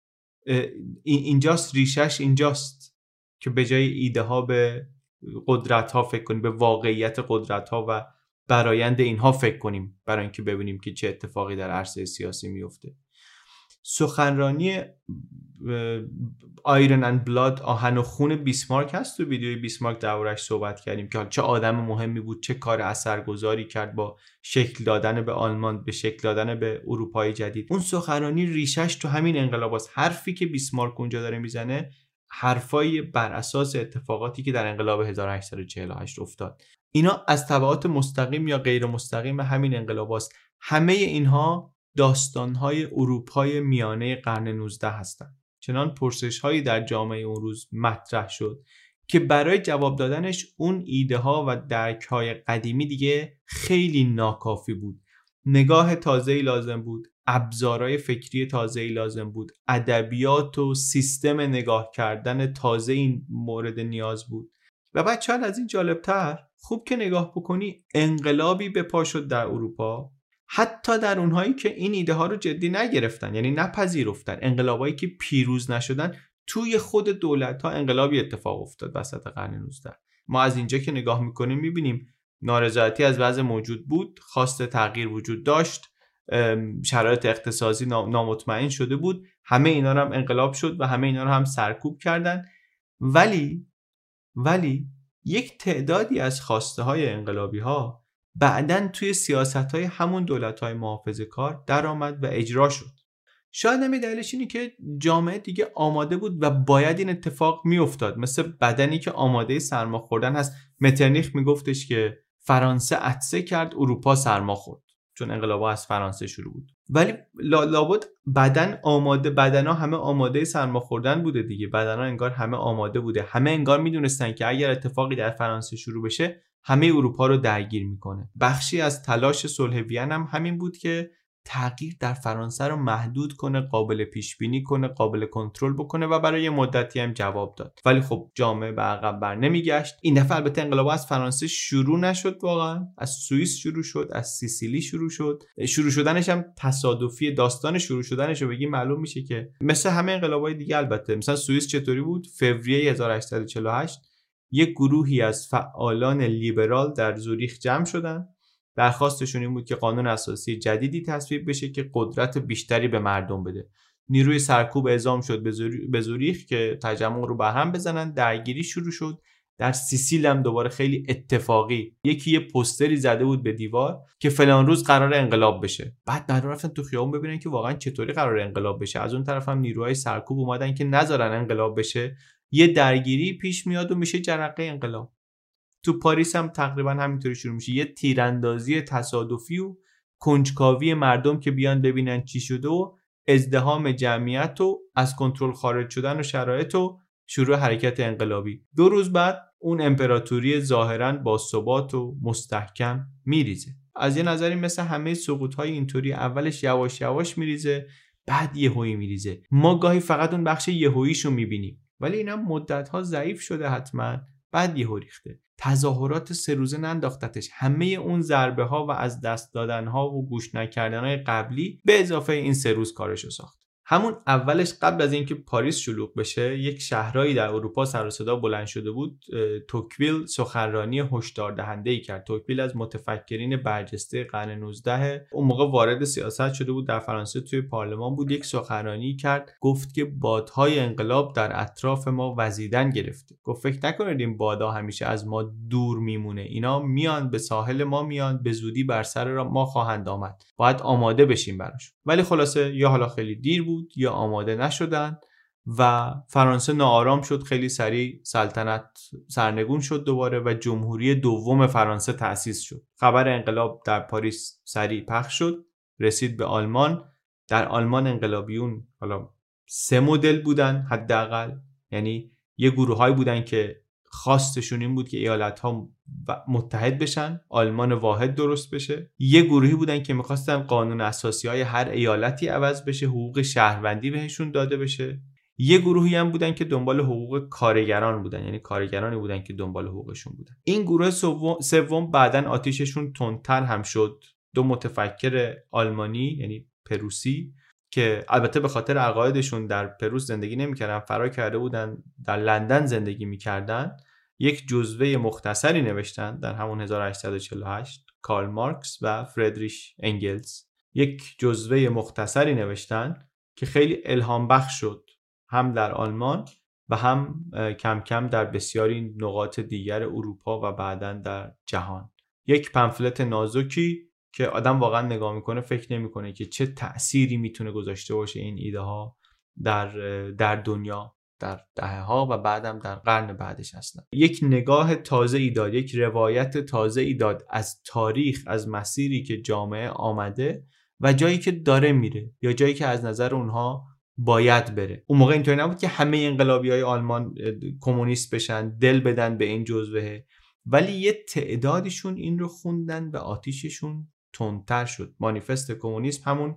اینجاست، ریشش اینجاست که به جای ایده ها به قدرت ها فکر کنیم، به واقعیت قدرت ها و برایند اینها فکر کنیم برای اینکه ببینیم که چه اتفاقی در عرصه سیاسی میفته. سخنرانی آیرن اند بلاد، آهن و خون بیسمارک هست، تو ویدیوی بیسمارک دربارش صحبت کردیم که چه آدم مهمی بود، چه کار اثرگذاری کرد با شکل دادن به آلمان، به شکل دادن به اروپای جدید. اون سخنرانی ریشش تو همین انقلاب است. حرفی که بیسمارک اونجا داره میزنه حرفای بر اساس اتفاقاتی که در انقلاب 1848 افتاد. اینا از تبعات مستقیم یا غیر مستقیم همین انقلاب است. همه اینها داستان‌های اروپای میانه قرن 19 هستند. چنان پرسش‌هایی در جامعه اون روز مطرح شد که برای جواب دادنش اون ایده‌ها و درک‌های قدیمی دیگه خیلی ناکافی بود. نگاه تازه‌ای لازم بود، ابزارهای فکری تازه‌ای لازم بود، ادبیات و سیستم نگاه کردن تازه‌ای مورد نیاز بود. و بعد چند از این جالب‌تر، خوب که نگاه بکنی انقلابی به پا شد در اروپا، حتی در اونهایی که این ایده ها رو جدی نگرفتن، یعنی نپذیرفتن، انقلابایی که پیروز نشدن، توی خود دولت ها انقلابی اتفاق افتاد وسط قرن 19. ما از اینجا که نگاه میکنیم میبینیم نارضایتی از وضع موجود بود، خواست تغییر وجود داشت، شرایط اقتصادی نامطمئن شده بود، همه اینا رو هم انقلاب شد و همه اینا رو هم سرکوب کردن. ولی یک تعدادی از خواسته های انقلابی ها بعدن توی سیاست‌های همون دولت‌های محافظه‌کار در آمد و اجرا شد. شاید همین دلیلش اینه که جامعه دیگه آماده بود و باید این اتفاق میافتاد. مثل بدنی که آماده سرما خوردن هست. مترنیخ میگفتش که فرانسه عطسه کرد، اروپا سرما خورد، چون انقلاب‌ها از فرانسه شروع بود. ولی لابد بدنا همه آماده سرما خوردن بوده دیگه. بدنا انگار همه آماده بوده. همه انگار میدونستن که اگر اتفاقی در فرانسه شروع بشه همه اروپا رو درگیر میکنه. بخشی از تلاش صلح وین هم همین بود که تغییر در فرانسه رو محدود کنه، قابل پیش بینی کنه، قابل کنترل بکنه و برای مدتی هم جواب داد. ولی خب جامعه به عقب بر نمیگشت. این دفعه البته انقلاب از فرانسه شروع نشد، واقعا از سوئیس شروع شد، از سیسیلی شروع شد. شروع شدنش هم تصادفی. داستان شروع شدنش رو بگیم معلوم میشه که مثل همه انقلابای دیگه البته. مثلا سوئیس چطوری بود؟ فوریه 1848 یک گروهی از فعالان لیبرال در زوریخ جمع شدن درخواستشون این بود که قانون اساسی جدیدی تصویب بشه که قدرت بیشتری به مردم بده. نیروی سرکوب اعزام شد به زوریخ که تجمع رو برهم بزنن. درگیری شروع شد. در سیسیل هم دوباره خیلی اتفاقی یه پوستری زده بود به دیوار که فلان روز قرار انقلاب بشه. بعد مردم رفتن تو خیابون ببینن که واقعا چطوری قرار انقلاب بشه. از اون طرف هم نیروهای سرکوب اومدن که نذارن انقلاب بشه. یه درگیری پیش میاد و میشه جرقه انقلاب. تو پاریس هم تقریبا همینطوری شروع میشه. یه تیراندازی تصادفی و کنجکاوی مردم که بیان ببینن چی شده و ازدحام جمعیت و از کنترل خارج شدن و شرایط و شروع حرکت انقلابی. 2 روز بعد اون امپراتوری ظاهراً با ثبات و مستحکم میریزه. از یه نظری مثل همه سقوط‌های اینطوری اولش یواش یواش میریزه، بعد یهویی میریزه. ما گاهی فقط اون بخش یهوییشو میبینیم، ولی اینا مدت‌ها ضعیف شده حتما، بعد یهو ریخته. تظاهرات 3 روزه ننداختتش. همه اون ضربه ها و از دست دادن ها و گوش نکردن های قبلی به اضافه این 3 روز کارشو ساخت. همون اولش قبل از اینکه پاریس شلوغ بشه، یک شهرایی در اروپا سر و صدا بلند شده بود. توکویل سخنرانی هشدار دهنده‌ای کرد. توکویل از متفکرین برجسته قرن 19 اون موقع وارد سیاست شده بود، در فرانسه توی پارلمان بود. یک سخنرانی کرد، گفت که بادهای انقلاب در اطراف ما وزیدن گرفته. گفت فکر نکنید این بادها همیشه از ما دور میمونه، اینا میان به ساحل ما، میان به زودی بر سر ما خواهند آمد، باید آماده بشیم براش. ولی خلاصه یا حالا خیلی دیر بود یا آماده نشدن و فرانسه ناآرام شد. خیلی سریع سلطنت سرنگون شد دوباره و جمهوری دوم فرانسه تأسیس شد. خبر انقلاب در پاریس سریع پخش شد، رسید به آلمان. در آلمان انقلابیون حالا 3 مدل بودن حداقل، یعنی یه گروه‌هایی بودن که خواستشون این بود که ایالت‌ها متحد بشن، آلمان واحد درست بشه. یه گروهی بودن که می‌خواستن قانون اساسی‌های هر ایالتی عوض بشه، حقوق شهروندی بهشون داده بشه. یه گروهی هم بودن که دنبال حقوق کارگران بودن، یعنی کارگرانی بودن که دنبال حقوقشون بودن. این گروه سوم بعدن آتیششون تندتر هم شد. 2 متفکر آلمانی، یعنی پروسی، که البته به خاطر عقایدشون در پروس زندگی نمی‌کردن، فرار کرده بودن، در لندن زندگی می‌کردن. یک جزوه مختصری نوشتن در همون 1848، کارل مارکس و فردریش انگلز. یک جزوه مختصری نوشتن که خیلی الهام بخش شد، هم در آلمان و هم کم کم در بسیاری نقاط دیگر اروپا و بعداً در جهان. یک پمفلت نازکی که آدم واقعا نگاه میکنه فکر نمیکنه که چه تأثیری میتونه گذاشته باشه این ایده ها در دنیا، در دهه‌ها و بعدم در قرن بعدش هستن. یک نگاه تازه ای داد، یک روایت تازه ای داد از تاریخ، از مسیری که جامعه آمده و جایی که داره میره یا جایی که از نظر اونها باید بره. اون موقع اینطوری نبود که همه انقلابیای آلمان کمونیست بشن، دل بدن به این جزوه، ولی یه تعدادشون این رو خوندن و آتیششون تندتر شد. مانیفست کمونیسم همون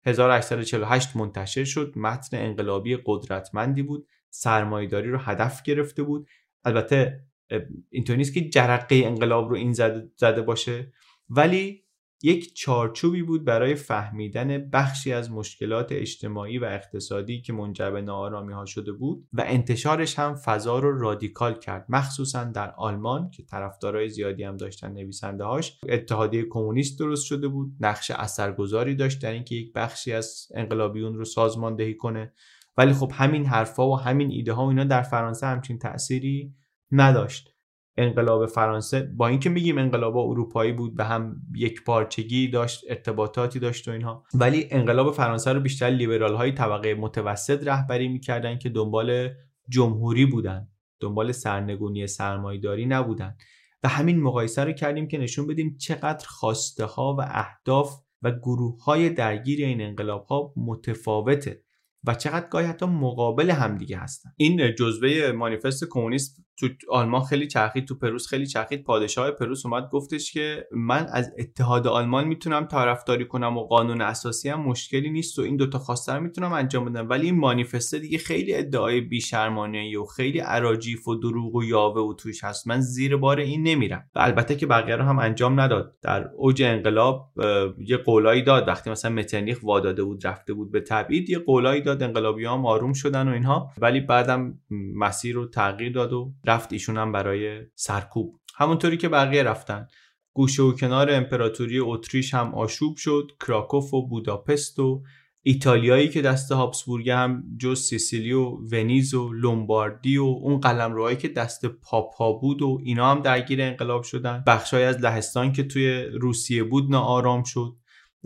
1848 منتشر شد. متن انقلابی قدرتمندی بود، سرمایه‌داری رو هدف گرفته بود. البته اینطور نیست که جرقه انقلاب رو این زده باشه، ولی یک چارچوبی بود برای فهمیدن بخشی از مشکلات اجتماعی و اقتصادی که منجر به ناآرامی‌ها شده بود و انتشارش هم فضا رو رادیکال کرد، مخصوصا در آلمان که طرفدارای زیادی هم داشتن نویسنده‌هاش. اتحادیه کمونیست درست شده بود، نقش اثرگذاری داشت در اینکه یک بخشی از انقلابیون رو سازماندهی کنه. ولی خب همین حرفا و همین ایده ها و اینا در فرانسه همچین تأثیری نداشت. انقلاب فرانسه با اینکه میگیم انقلاب اروپایی بود، به هم یک پارچگی داشت، ارتباطاتی داشت و اینها، ولی انقلاب فرانسه رو بیشتر لیبرال های طبقه متوسط رهبری میکردن که دنبال جمهوری بودن، دنبال سرنگونی سرمایه‌داری نبودن. و همین مقایسه رو کردیم که نشون بدیم چقدر خواسته ها و اهداف و گروه های درگیر این انقلاب ها متفاوته و چقدر گاهی حتی مقابل همدیگه هستن. این جزوه مانیفست کمونیست تو آلمان خیلی چرخید، تو پروس خیلی چرخید. پادشاه پروس اومد گفتش که من از اتحاد آلمان میتونم طرفداری کنم و قانون اساسی هم مشکلی نیست و این 2 تا خواسته رو میتونم انجام بدم، ولی این مانیفست دیگه خیلی ادعای بی‌شرمانه‌ای و خیلی اراجیف و دروغ و یاوه و توش هست، من زیر بار این نمیرم. و البته که بقیه رو هم انجام نداد. در اوج انقلاب یه قولایی داد، وقتی مثلا مترنیخ واداده بود رفته بود به تبعید، یه قولایی داد، انقلابی‌ها هم آروم شدن و اینها، ولی بعدم مسیر رو تغییر داد و رفت ایشون هم برای سرکوب، همونطوری که بقیه رفتن. گوشه و کنار امپراتوری اتریش هم آشوب شد. کراکوف و بوداپست و ایتالیایی که دست هابسبورگ هم جز سیسیلی و ونیز و لومباردی و اون قلمروهایی که دست پاپا بود و اینا هم درگیر انقلاب شدن. بخشای از لهستان که توی روسیه بود ناآرام شد.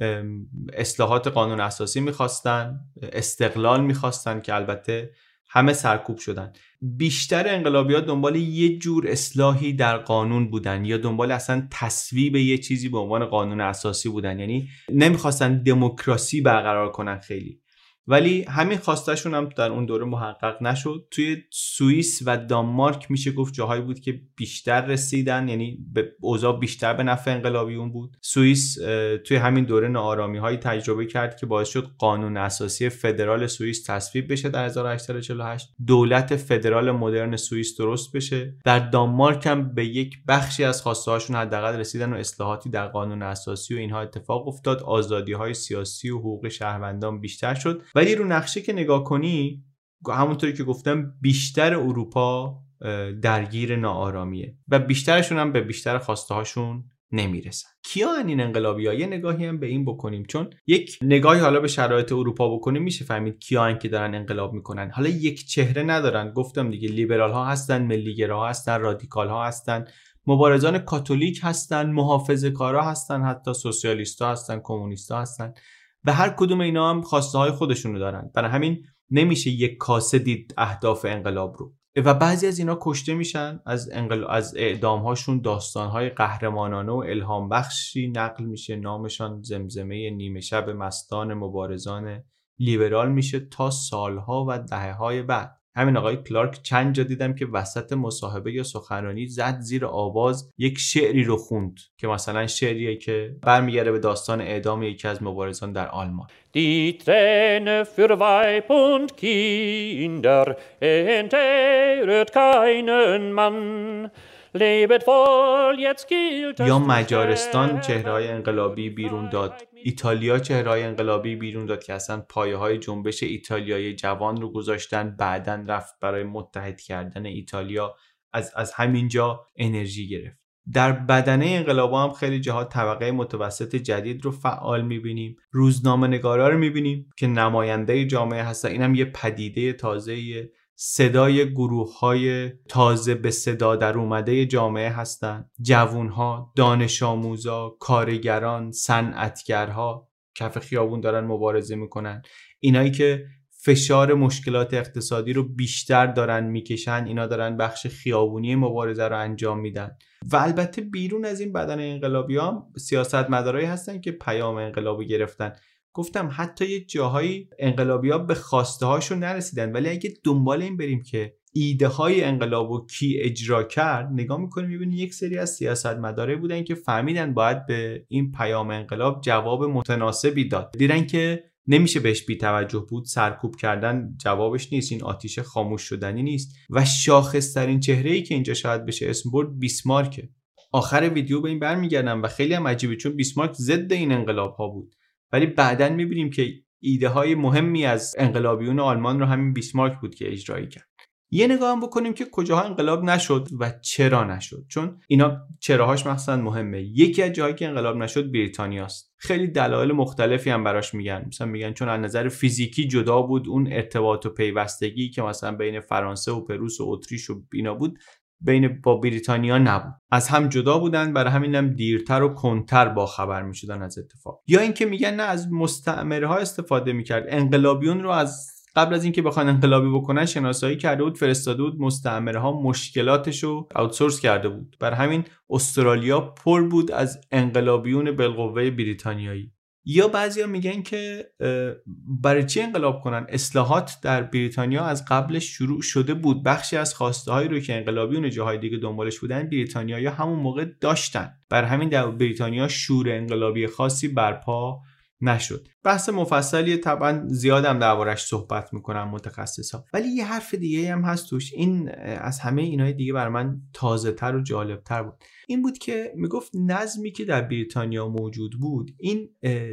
اصلاحات قانون اساسی میخواستن، استقلال میخواستن که البته همه سرکوب شدن. بیشتر انقلابیات دنبال یه جور اصلاحی در قانون بودن یا دنبال اصلا تصویب یه چیزی به عنوان قانون اساسی بودن، یعنی نمیخواستن دموکراسی برقرار کنن خیلی. ولی همین خواستشون هم در اون دوره محقق نشد. توی سوئیس و دانمارک میشه گفت جاهایی بود که بیشتر رسیدن، یعنی به اوضاع بیشتر به نفع انقلابیون بود. سوئیس توی همین دوره ناآرامی‌هایی تجربه کرد که باعث شد قانون اساسی فدرال سوئیس تصویب بشه در 1848. دولت فدرال مدرن سوئیس درست بشه. در دانمارک هم به یک بخشی از خواسته‌هاشون حداقل رسیدن و اصلاحاتی در قانون اساسی و اینها اتفاق افتاد. آزادی‌های سیاسی و حقوق شهروندان بیشتر شد. ولی رو نقشه که نگاه کنی همونطوری که گفتم بیشتر اروپا درگیر ناآرامیه و بیشترشون هم به بیشتر خواسته هاشون نمیرسن. کیا این انقلابی‌ها؟ یه نگاهی هم به این بکنیم، چون یک نگاهی حالا به شرایط اروپا بکنیم میشه فهمید کیا ان که دارن انقلاب میکنن. حالا یک چهره ندارن، گفتم دیگه، لیبرال ها هستن، ملیگراها هستن، رادیکال ها هستن، مبارزان کاتولیک هستن، محافظه‌کارا هستن، حتی سوسیالیست‌ها هستن، کمونیست‌ها هستن و هر کدوم اینا هم خواسته های خودشون رو دارن. برای همین نمیشه یک کاسه دید اهداف انقلاب رو. و بعضی از اینا کشته میشن، از اعدام هاشون داستان های قهرمانانه و الهام بخشی نقل میشه، نامشان زمزمه نیمه شب مستان مبارزان لیبرال میشه تا سالها و دهه‌های بعد. همین آقای کلارک چند جا دیدم که وسط مصاحبه یا سخنرانی زد زیر آواز یک شعری رو خوند که مثلا شعریه که برمیگرده به داستان اعدام یکی از مبارزان در آلمان. Die Träne für Weib und Kinder entehret keinen Mann. یا مجارستان چهره‌های انقلابی بیرون داد، ایتالیا چهره‌های انقلابی بیرون داد که اصلا پایه‌های جنبش ایتالیایی جوان رو گذاشتن، بعداً رفت برای متحد کردن ایتالیا، از همینجا انرژی گرفت. در بدنه انقلاب‌ها هم خیلی جاها طبقه متوسط جدید رو فعال می‌بینیم. روزنامه‌نگارا رو می‌بینیم که نماینده جامعه هستن. اینم یه پدیده تازه‌ایه. صدای گروه‌های تازه به صدا در اومده جامعه هستند. جوان‌ها، دانش آموزا، کارگران، صنعتگرها کف خیابون دارن مبارزه میکنن. اینایی که فشار مشکلات اقتصادی رو بیشتر دارن میکشن، اینا دارن بخش خیابونی مبارزه رو انجام میدن. و البته بیرون از این بدن انقلابی هم سیاستمدارایی هستن که پیام انقلابی گرفتن. گفتم حتی یه جاهای انقلابی‌ها به خواسته هاشون نرسیدن، ولی اگه دنبال این بریم که ایده های انقلابو کی اجرا کرد نگاه میکنیم میبینیم یک سری از سیاستمدارایی بودن که فهمیدن باید به این پیام انقلاب جواب متناسبی داد. دیدن که نمیشه بهش بی توجه بود، سرکوب کردن جوابش نیست، این آتیش خاموش شدنی نیست. و شاخص‌ترین چهره‌ای که اینجا شاید بشه اسم برد بیسمارکه. آخر ویدیو به این برمیگردم و خیلی هم عجیبه چون بیسمارک ضد این انقلاب ها بود، ولی بعداً می‌بینیم که ایده های مهمی از انقلابیون آلمان رو همین بیسمارک بود که اجرایی کرد. یه نگاه هم بکنیم که کجاها انقلاب نشد و چرا نشد، چون اینا چراهاش مثلا مهمه. یکی از جاهایی که انقلاب نشد بریتانیاست. خیلی دلایل مختلفی هم براش میگن. مثلا میگن چون از نظر فیزیکی جدا بود، اون ارتباط و پیوستگی که مثلا بین فرانسه و پروس و اتریش و اینا بود با بریتانیا نبود، از هم جدا بودن، برای همین هم دیرتر و کنتر با خبر میشدن از اتفاق. یا اینکه میگن نه، از مستعمرها استفاده میکرد، انقلابیون رو از قبل از اینکه بخوان انقلابی بکنن شناسایی کرده بود، فرستاده بود، مستعمرها مشکلاتش رو آوتسورس کرده بود. برای همین استرالیا پر بود از انقلابیون بالقوه بریتانیایی. یا بعضیا میگن که برای چی انقلاب کنن؟ اصلاحات در بریتانیا از قبل شروع شده بود. بخشی از خواسته هایی رو که انقلابیون جاهای دیگه دنبالش بودن بریتانیایی‌ها همون موقع داشتن. برای همین در بریتانیا شور انقلابی خاصی برپا نشد. بحث مفصلیه، طبعا زیادم دربارش صحبت میکنم متخصصا، ولی یه حرف دیگه هم هست توش. این از همه اینای دیگه برای من تازه تر و جالب تر بود. این بود که میگفت نظمی که در بریتانیا موجود بود این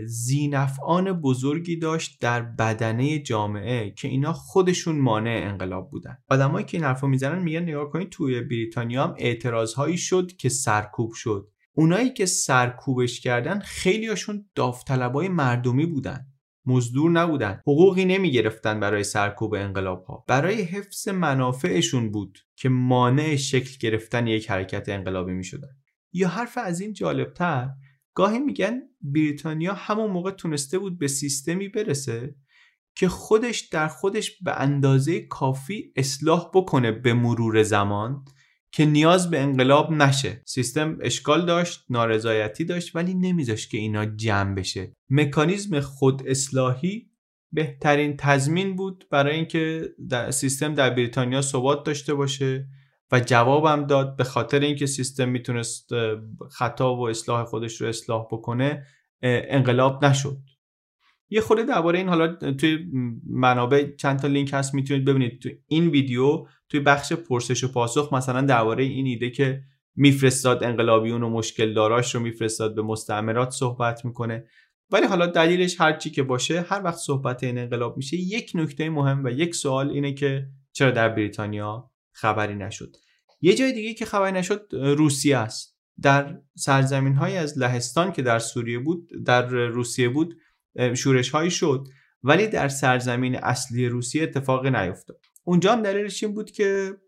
ذینفعان بزرگی داشت در بدنه جامعه که اینا خودشون مانع انقلاب بودن. آدمایی که این حرفو میزنن میگن نگاه کنید توی بریتانیا هم اعتراضهایی شد که سرکوب شد. اونایی که سرکوبش کردن خیلیاشون داوطلبای مردمی بودن، مزدور نبودن، حقوقی نمی گرفتن برای سرکوب انقلاب ها. برای حفظ منافعشون بود که مانع شکل گرفتن یک حرکت انقلابی می شدن. یا حرف از این جالبتر، گاهی میگن بریتانیا همون موقع تونسته بود به سیستمی برسه که خودش در خودش به اندازه کافی اصلاح بکنه به مرور زمان که نیاز به انقلاب نشه. سیستم اشکال داشت، نارضایتی داشت، ولی نمیذاشت که اینا جمع بشه. مکانیزم خود اصلاحی بهترین تضمین بود برای اینکه سیستم در بریتانیا ثبات داشته باشه و جوابم داد. به خاطر اینکه سیستم میتونست خطا و اصلاح خودش رو اصلاح بکنه، انقلاب نشد. یه خورده درباره این حالا توی منابع چند تا لینک هست، میتونید ببینید. توی این ویدیو توی بخش پرسش و پاسخ مثلا درباره این ایده که میفرستاد انقلابیون و مشکل داراش رو میفرستاد به مستعمرات صحبت میکنه. ولی حالا دلیلش هر چی که باشه، هر وقت صحبت این انقلاب میشه، یک نکته مهم و یک سوال اینه که چرا در بریتانیا خبری نشد. یه جای دیگه که خبری نشد روسیه است. در سرزمین‌های از لهستان که در سوریه بود، در روسیه بود، شورش‌هایی شد، ولی در سرزمین اصلی روسیه اتفاقی نیفتاد. اونجا هم دلیلش این بود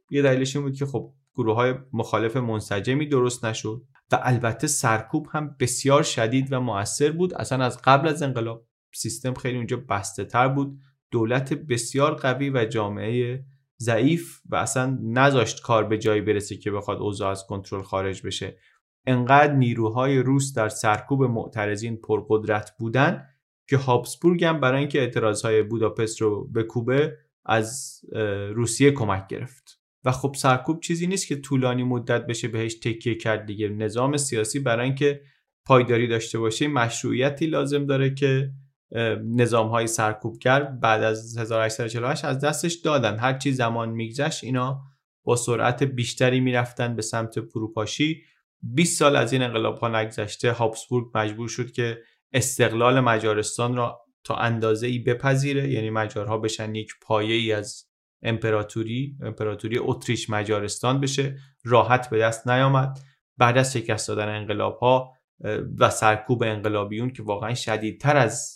که خب گروه‌های مخالف منسجمی درست نشد و البته سرکوب هم بسیار شدید و مؤثر بود. اصلا از قبل از انقلاب سیستم خیلی اونجا بسته‌تر بود، دولت بسیار قوی و جامعه ضعیف و اصلا نذاشت کار به جایی برسه که بخواد اوضاع از کنترل خارج بشه. انقدر نیروهای روس در سرکوب معترضین پرقدرت بودن که هابسبورگ هم برای اینکه اعتراضهای بوداپست رو بکوبه از روسیه کمک گرفت. و خب سرکوب چیزی نیست که طولانی مدت بشه بهش تکیه کرد دیگه. نظام سیاسی برای اینکه پایداری داشته باشه مشروعیتی لازم داره که نظام‌های سرکوبگر بعد از 1848 از دستش دادن. هر چی زمان میگذشت اینا با سرعت بیشتری میرفتن به سمت فروپاشی. 20 سال از این انقلاب‌ها نگذشته هابسبورگ مجبور شد که استقلال مجارستان را تا اندازه‌ای بپذیره، یعنی مجارها بشن یک پایه‌ای از امپراتوری اتریش مجارستان بشه. راحت به دست نیامد. بعد از شکست دادن انقلاب‌ها و سرکوب انقلابیون که واقعا شدیدتر از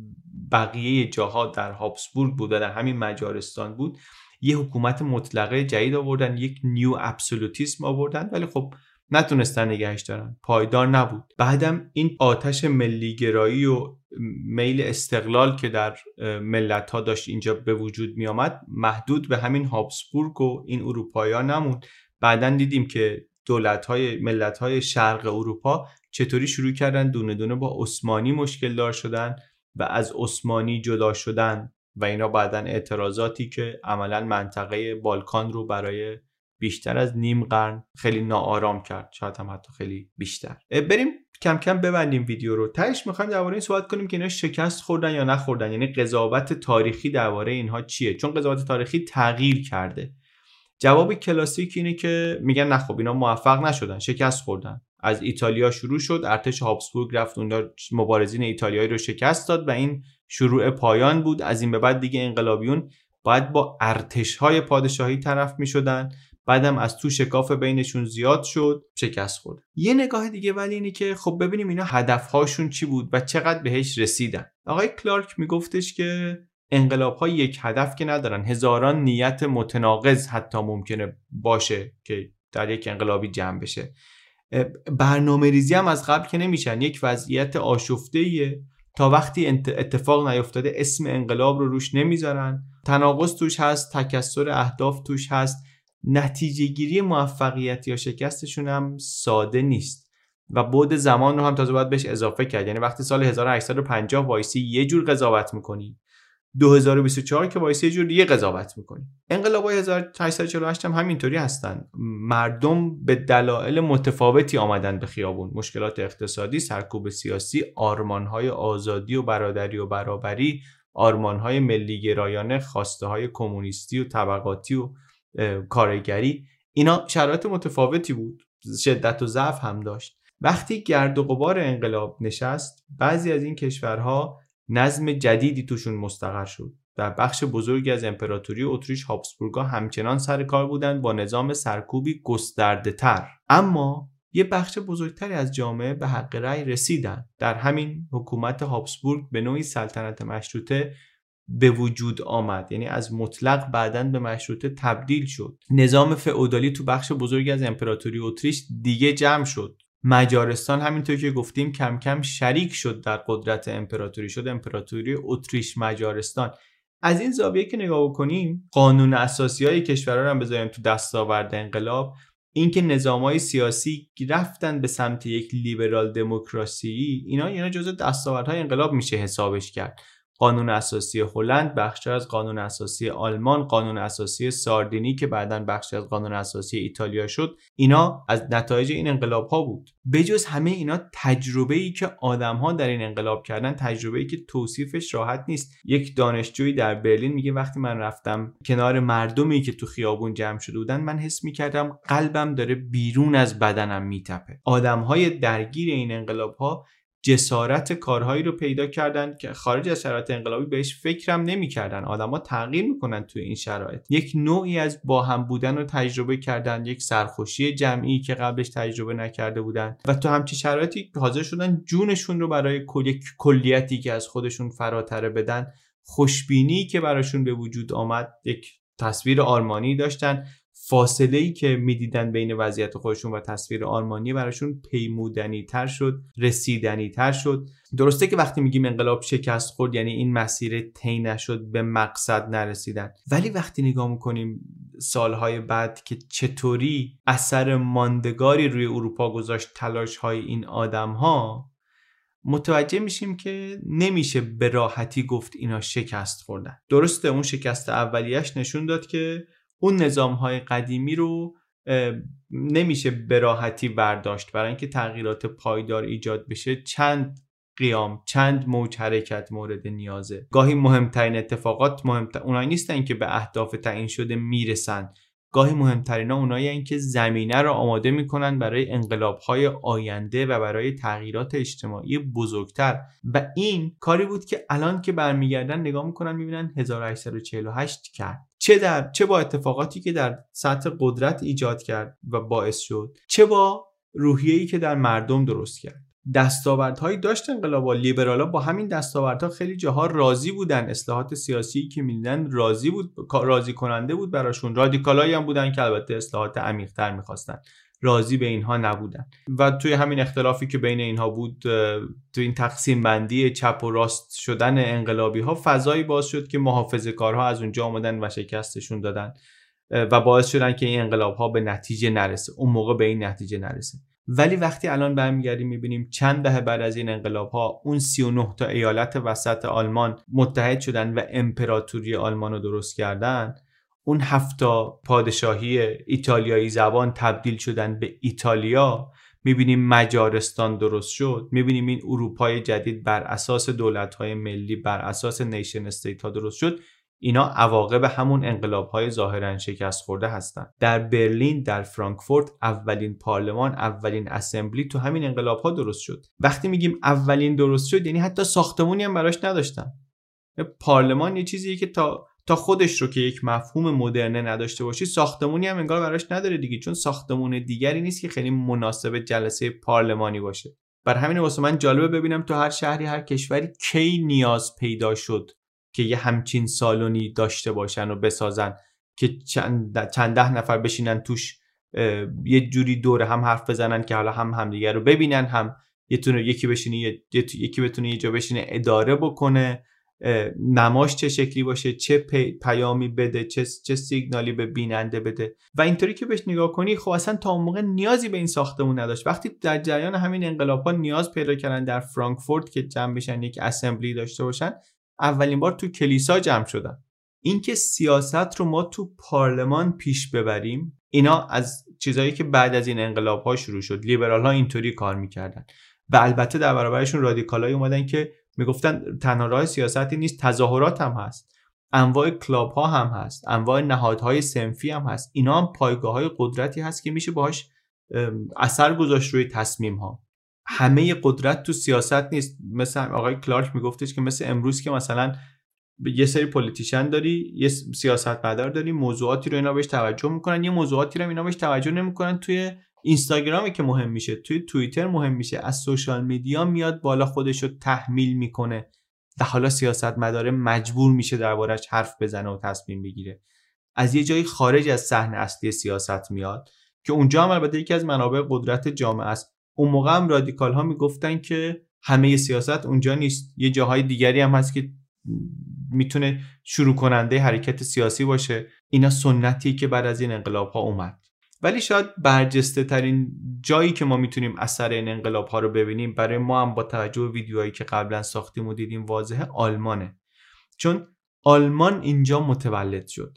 بقیه جاها در هابسبورگ بود، در همین مجارستان بود، یه حکومت مطلقه جدید آوردن، یک نیو ابسولوتیسم آوردن، ولی خب نتونستن نگهش دارن، پایدار نبود. بعدم این آتش ملیگرایی و میل استقلال که در ملت‌ها داشت اینجا به وجود می آمد محدود به همین هابسبورگ و این اروپایی‌ها نموند. بعدن دیدیم که ملت‌های شرق اروپا چطوری شروع کردن دونه دونه با عثمانی مشکل دار شدن و از عثمانی جدا شدن و اینا بعدن اعتراضاتی که عملاً منطقه بالکان رو برای بیشتر از نیم قرن خیلی ناآرام کرد، شاید هم حتی خیلی بیشتر. بریم کم کم ببندیم ویدیو رو. تهش می‌خوایم درباره این صحبت کنیم که اینا شکست خوردن یا نخوردن، یعنی قضاوت تاریخی درباره اینها چیه، چون قضاوت تاریخی تغییر کرده. جواب کلاسیک اینه که میگن نه خب اینا موفق نشدن، شکست خوردن. از ایتالیا شروع شد، ارتش هابسبورگ رفت اونجا مبارزین ایتالیایی رو شکست داد و این شروع پایان بود. از این به بعد دیگه انقلابیون باید با ارتش‌های پادشاهی طرف می‌شدن، بعدم از تو شکاف بینشون زیاد شد، شکست خورد. یه نگاه دیگه ولی اینه که خب ببینیم اینا هدف‌هاشون چی بود و چقدر بهش رسیدن. آقای کلارک میگفتش که انقلاب‌ها یک هدف که ندارن، هزاران نیت متناقض حتی ممکنه باشه که در یک انقلابی جمع بشه. برنامه‌ریزی هم از قبل که نمیشن، یک وضعیت آشفته‌ایه تا وقتی اتفاق نیفتاده اسم انقلاب رو روش نمیذارن. تناقض توش هست، تکثر اهداف توش هست. نتیجه گیری موفقیت یا شکستشون هم ساده نیست و بعد زمان رو هم تازه باید بهش اضافه کرد. یعنی وقتی سال 1850 وایسی یه جور قضاوت میکنی، 2024 که وایسی یه جور دیگه قضاوت میکنی. انقلاب‌های 1848 هم همینطوری هستن. مردم به دلایل متفاوتی آمدن به خیابون، مشکلات اقتصادی، سرکوب سیاسی، آرمان‌های آزادی و برادری و برابری، آرمان‌های ملی‌گرایانه، خواسته‌های کمونیستی و طبقاتی و کارگری، اینا شرایط متفاوتی بود، شدت و ضعف هم داشت. وقتی گرد و غبار انقلاب نشست، بعضی از این کشورها نظم جدیدی توشون مستقر شد. در بخش بزرگی از امپراتوری اتریش هابسبورگ‌ها همچنان سر کار بودند با نظام سرکوبی گسترده تر، اما یه بخش بزرگتری از جامعه به حق رأی رسیدن. در همین حکومت هابسبورگ به نوعی سلطنت مشروطه به وجود آمد، یعنی از مطلق بعداً به مشروطه تبدیل شد. نظام فئودالی تو بخش بزرگی از امپراتوری اتریش دیگه جمع شد. مجارستان همینطور که گفتیم کم کم شریک شد در قدرت امپراتوری، شد امپراتوری اتریش مجارستان. از این زاویه که نگاه بکنیم، قانون اساسی های کشورها رو هم بذاریم تو دستاورد انقلاب، اینکه نظام‌های سیاسی رفتن به سمت یک لیبرال دموکراسی، اینا جزء دستاوردهای انقلاب میشه حسابش کرد. قانون اساسی هلند، بخشی از قانون اساسی آلمان، قانون اساسی ساردینی که بعداً بخشی از قانون اساسی ایتالیا شد، اینا از نتایج این انقلاب‌ها بود. بجز همه اینا تجربه‌ای که آدم‌ها در این انقلاب کردن، تجربه‌ای که توصیفش راحت نیست. یک دانشجویی در برلین میگه وقتی من رفتم کنار مردمی که تو خیابون جمع شده بودن، من حس می‌کردم قلبم داره بیرون از بدنم میتپه. آدم‌های درگیر این انقلاب‌ها جسارت کارهایی رو پیدا کردن که خارج از شرایط انقلابی بهش فکرم نمی‌کردن. آدم‌ها تغییر می‌کنن توی این شرایط. یک نوعی از با هم بودن رو تجربه کردن، یک سرخوشی جمعی که قبلش تجربه نکرده بودن و تو همچین شرایطی حاضر شدن جونشون رو برای کلیتی که از خودشون فراتر بدن. خوشبینی که براشون به وجود آمد، یک تصویر آرمانی داشتن. فاصله‌ای که می‌دیدن بین وضعیت خودشون و تصویر آرمانی براشون پیمودنی‌تر شد، رسیدنی‌تر شد. درسته که وقتی میگیم انقلاب شکست خورد یعنی این مسیر طی نشد، به مقصد نرسیدن، ولی وقتی نگاه می‌کنیم سالهای بعد که چطوری اثر ماندگاری روی اروپا گذاشت تلاش‌های این آدم‌ها، متوجه میشیم که نمیشه به راحتی گفت اینا شکست خوردن. درسته اون شکست اولیش نشون داد که اون نظام‌های قدیمی رو نمیشه به راحتی برداشت. برای اینکه تغییرات پایدار ایجاد بشه چند موج حرکت مورد نیازه. گاهی مهمترین اتفاقات اونایی نیستن که به اهداف تعیین شده میرسن، گاهی مهمترینا اونایی هستن که زمینه رو آماده میکنن برای انقلاب‌های آینده و برای تغییرات اجتماعی بزرگتر. و این کاری بود که الان که برمیگردن نگاه میکنن میبینن 1848 کرد. چه با اتفاقاتی که در سطح قدرت ایجاد کرد و باعث شد، چه با روحیه‌ای که در مردم درست کرد. دستاوردهایی داشت انقلاب. لیبرالا با همین دستاوردها خیلی جاها راضی بودن. اصلاحات سیاسی که می‌دیدن راضی کننده بود براشون. رادیکالایی هم بودن که البته اصلاحات عمیق‌تر می‌خواستن، راضی به اینها نبودن. و توی همین اختلافی که بین اینها بود، توی این تقسیم بندی چپ و راست شدن انقلابی‌ها، فضایی باز شد که محافظه‌کارها از اونجا آمدن و شکستشون دادن و باعث شدن که این انقلاب‌ها به نتیجه نرسه. اون موقع به این نتیجه نرسه. ولی وقتی الان برمیگردیم میبینیم چند دهه بعد از این انقلاب‌ها اون 39 تا ایالت وسط آلمان متحد شدن و امپراتوری آلمان رو درست کردن. اون 7 تا پادشاهی ایتالیایی زبان تبدیل شدن به ایتالیا. میبینیم مجارستان درست شد. میبینیم این اروپای جدید بر اساس دولت‌های ملی، بر اساس نیشن استیت ها درست شد. اینا عواقب همون انقلاب‌های ظاهراً شکست خورده هستن. در برلین، در فرانکفورت اولین پارلمان، اولین اسمبلی تو همین انقلاب‌ها درست شد. وقتی میگیم اولین درست شد یعنی حتی ساختمونی هم براش نداشتن. پارلمان یه چیزیه که تا خودش رو که یک مفهوم مدرنه نداشته باشی، ساختمونی هم انگار براش نداره دیگه، چون ساختمون دیگری نیست که خیلی مناسب جلسه پارلمانی باشه. بر همین واسه من جالبه ببینم تو هر شهری، هر کشوری کی نیاز پیدا شد که یه همچین سالونی داشته باشن و بسازن که چند ده نفر بشینن توش، یه جوری دور هم حرف بزنن که حالا هم همدیگه رو ببینن، هم یکی بشینه یکی بتونه یه جا بشینه اداره بکنه، نماش چه شکلی باشه، چه پیامی بده، چه سیگنالی به بیننده بده. و اینطوری که بهش نگاه کنی خب اصلا تا اون موقع نیازی به این ساختمون نداشت. وقتی در جریان همین انقلاب‌ها نیاز پیدا کردن در فرانکفورت که جمع بشن، یک اسمبلی داشته باشن، اولین بار تو کلیسا جمع شدن. اینکه سیاست رو ما تو پارلمان پیش ببریم، اینا از چیزایی که بعد از این انقلاب‌ها شروع شد. لیبرال‌ها اینطوری کار می‌کردن و البته در برابرشون رادیکالایی اومدن که میگفتن تنها راه سیاستی نیست، تظاهرات هم هست، انواع کلاب ها هم هست، انواع نهادهای صنفی هم هست. اینا هم پایگاه‌های قدرتی هست که میشه باهاش اثر گذاشت روی تصمیم ها. همه قدرت تو سیاست نیست. مثلا آقای کلارک میگفتش که مثل امروز که مثلا یه سری پولیتیشن داری، یه سیاستمدار داری، موضوعاتی رو اینا بهش توجه میکنن، یه موضوعاتی رو اینا بهش توجه نمیکنن، توی اینستاگرامی که مهم میشه، توی توییتر مهم میشه، از سوشال میدیا میاد بالا، خودشو تحمیل میکنه و حالا سیاستمدار مجبور میشه دربارش حرف بزنه و تصمیم بگیره. از یه جایی خارج از صحنه اصلی سیاست میاد که اونجا هم البته یکی از منابع قدرت جامعه است. اون موقع هم رادیکال ها میگفتن که همه سیاست اونجا نیست، یه جاهای دیگری هم هست که میتونه شروع کننده حرکت سیاسی باشه. اینا سنتیه که بعد از این انقلاب ها اومد. ولی شاید برجسته ترین جایی که ما میتونیم اثر این انقلاب ها رو ببینیم برای ما هم با توجه به ویدیوهایی که قبلا ساختیم و دیدیم واضحه، آلمانه. چون آلمان اینجا متولد شد.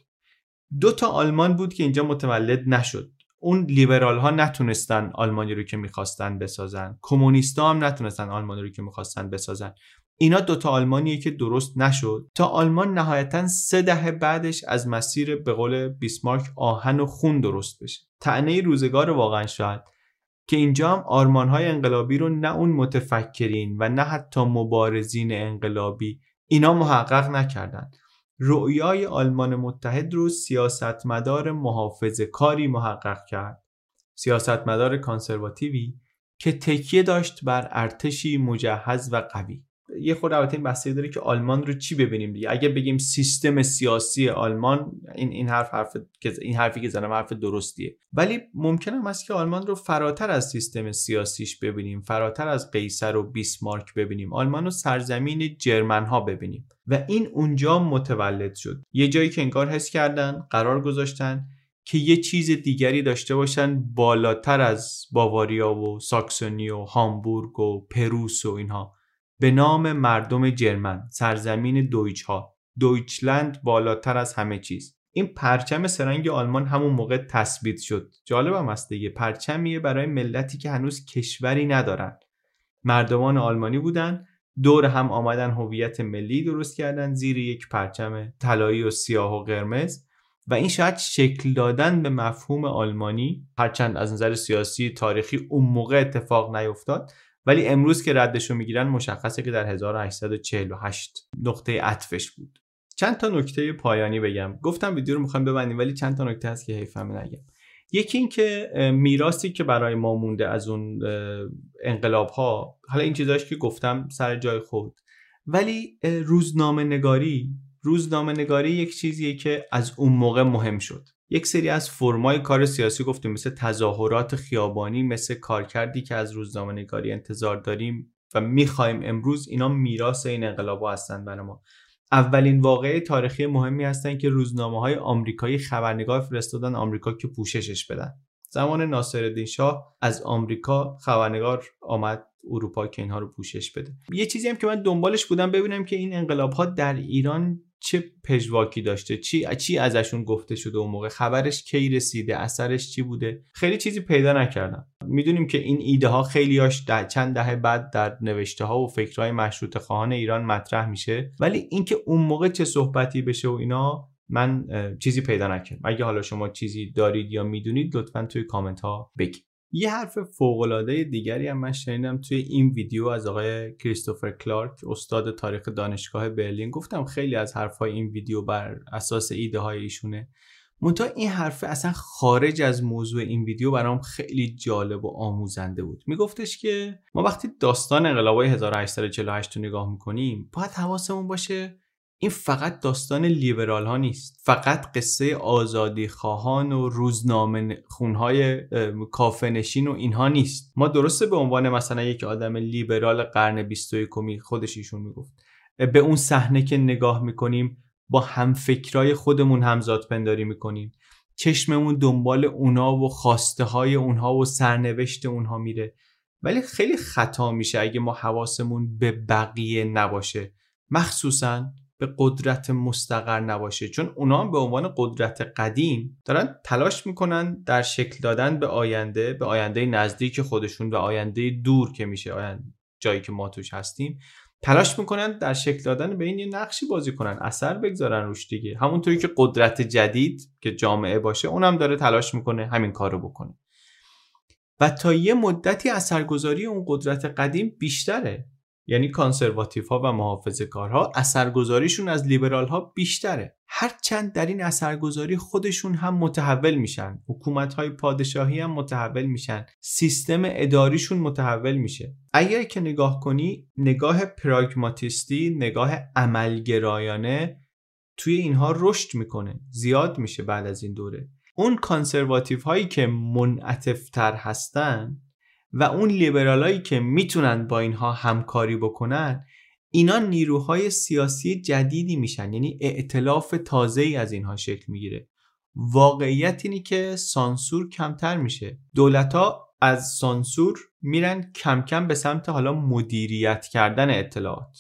2 تا آلمان بود که اینجا متولد نشد. اون لیبرال ها نتونستن آلمانی رو که میخواستن بسازن، کمونیستا هم نتونستن آلمانی رو که میخواستن بسازن. اینا 2 تا آلمانیه که درست نشد تا آلمان نهایتاً 3 دهه بعدش از مسیر به قول بیسمارک آهن و خون درست بشه. طعنه روزگار واقعا شاید که اینجا هم آرمان‌های انقلابی رو نه اون متفکرین و نه حتی مبارزین انقلابی اینا محقق نکردن. رؤیای آلمان متحد رو سیاستمدار محافظه‌کاری محقق کرد، سیاستمدار کانسرواتیوی که تکیه داشت بر ارتشی مجهز و قوی. یه خورده البته این بحثی داره که آلمان رو چی ببینیم دیگه. اگه بگیم سیستم سیاسی آلمان، این حرفی که زدم حرف درستیه، ولی ممکنه است که آلمان رو فراتر از سیستم سیاسیش ببینیم، فراتر از قیصر و بیسمارک ببینیم، آلمان رو سرزمین جرمن ها ببینیم و این اونجا متولد شد. یه جایی که انگار حس کردن، قرار گذاشتن که یه چیز دیگری داشته باشن بالاتر از باواریا و ساکسونی و هامبورگ و پروس و اینها، به نام مردم جرمن، سرزمین دویچ ها، دویچلند بالاتر از همه چیز. این پرچم سرنگ آلمان همون موقع تثبیت شد. جالبم است دیگه، پرچمیه برای ملتی که هنوز کشوری ندارن. مردمان آلمانی بودن، دور هم آمدن هویت ملی درست کردن زیر یک پرچم طلایی و سیاه و قرمز و این شاید شکل دادن به مفهوم آلمانی، هرچند از نظر سیاسی تاریخی اون موقع اتفاق نیفتاد، ولی امروز که ردشو میگیرن مشخصه که در 1848 نقطه عطفش بود. چند تا نکته پایانی بگم. گفتم ویدیو رو میخوایم ببندیم ولی چند تا نکته هست که حیفم نگم. یکی این که میراثی که برای ما مونده از اون انقلاب ها، حالا این چیزاش که گفتم سر جای خود، ولی روزنامه نگاری یک چیزیه که از اون موقع مهم شد. یک سری از فرمای کار سیاسی گفتیم، مثل تظاهرات خیابانی، مثل کارکردی که از روزنامه‌نگاری انتظار داریم و می‌خوایم امروز، اینا میراث این انقلاب‌ها هستن برای ما. اولین واقعه تاریخی مهمی هستن که روزنامه‌های آمریکایی خبرنگار فرستادن آمریکا که پوششش بدن. زمان ناصرالدین شاه از آمریکا خبرنگار آمد اروپا که اینها رو پوشش بده. یه چیزی هم که من دنبالش بودم ببینم که این انقلاب‌ها در ایران چه پژواکی داشته، چی ازشون گفته شده اون موقع، خبرش کی رسیده، اثرش چی بوده. خیلی چیزی پیدا نکردم. میدونیم که این ایده ها خیلیاش چند دهه بعد در نوشته ها و فکرهای مشروطه خواهان ایران مطرح میشه، ولی اینکه اون موقع چه صحبتی بشه و اینا من چیزی پیدا نکردم. اگه حالا شما چیزی دارید یا میدونید لطفاً توی کامنت ها بگید. یه حرف فوق‌العاده دیگری هم من شنیدم توی این ویدیو از آقای کریستوفر کلارک، استاد تاریخ دانشگاه برلین. گفتم خیلی از حرفای این ویدیو بر اساس ایده های ایشونه، منتها این حرف اصلا خارج از موضوع این ویدیو برام خیلی جالب و آموزنده بود. میگفتش که ما وقتی داستان انقلاب‌های 1848 رو نگاه میکنیم باید حواسمون باشه این فقط داستان لیبرال ها نیست، فقط قصه آزادی خواهان و روزنامه خونهای کافه نشین و اینها نیست. ما درسته به عنوان مثلا یک آدم لیبرال قرن 21 خودش ایشون میگفت، به اون صحنه که نگاه میکنیم با همفکرای خودمون همزاد پنداری میکنیم، چشممون دنبال اونا و خواسته های اونها و سرنوشت اونها میره، ولی خیلی خطا میشه اگه ما حواسمون به بقیه نباشه، مخصوصاً به قدرت مستقر نباشه، چون اونا هم به عنوان قدرت قدیم دارن تلاش میکنن در شکل دادن به آینده نزدیک خودشون و آینده دور که میشه جایی که ما توش هستیم، تلاش میکنن در شکل دادن به این یه نقشی بازی کنن، اثر بگذارن روش دیگه. همونطوری که قدرت جدید که جامعه باشه اونم داره تلاش میکنه همین کارو بکنه و تا یه مدتی اثرگذاری اون قدرت قدیم بیشتره. یعنی کانسرواتیوها و محافظه‌کارها اثرگذاریشون از لیبرال‌ها بیشتره، هرچند در این اثرگذاری خودشون هم متحول میشن، حکومت‌های پادشاهی هم متحول میشن، سیستم اداریشون متحول میشه. اگر که نگاه کنی، نگاه پراگماتیستی، نگاه عملگرایانه توی اینها رشد میکنه، زیاد میشه بعد از این دوره. اون کانسرواتیو هایی که منعطف‌تر هستن و اون لیبرال هایی که میتونن با اینها همکاری بکنن، اینا نیروهای سیاسی جدیدی میشن، یعنی ائتلاف تازه‌ای از اینها شکل میگیره. واقعیت اینی که سانسور کمتر میشه، دولت‌ها از سانسور میرن کم کم به سمت حالا مدیریت کردن اطلاعات.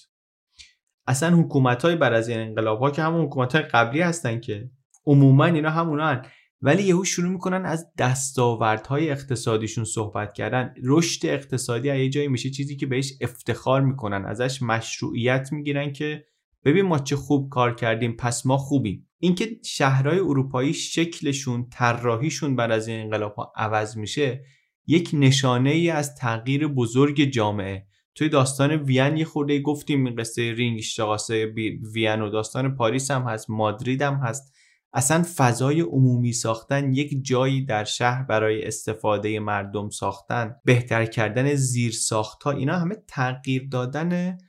اصلا حکومت‌های بعد از این انقلاب‌ها که همون حکومت‌های قبلی هستن که عموما اینا همونن، ولی یهو شروع میکنن از دستاوردهای اقتصادیشون صحبت کردن. رشد اقتصادی از یه جایی میشه چیزی که بهش افتخار میکنن، ازش مشروعیت میگیرن که ببین ما چه خوب کار کردیم پس ما خوبیم. اینکه شهرهای اروپایی شکلشون، طراحیشون بعد از این انقلاب‌ها عوض میشه، یک نشانه ای از تغییر بزرگ جامعه. توی داستان وین یه خورده گفتیم، این قصه رینگشتراسه وین و داستان پاریس هم هست، مادرید هم هست. اصلا فضای عمومی ساختن، یک جایی در شهر برای استفاده مردم ساختن، بهتر کردن زیر ساخت‌ها، اینا همه تغییر دادن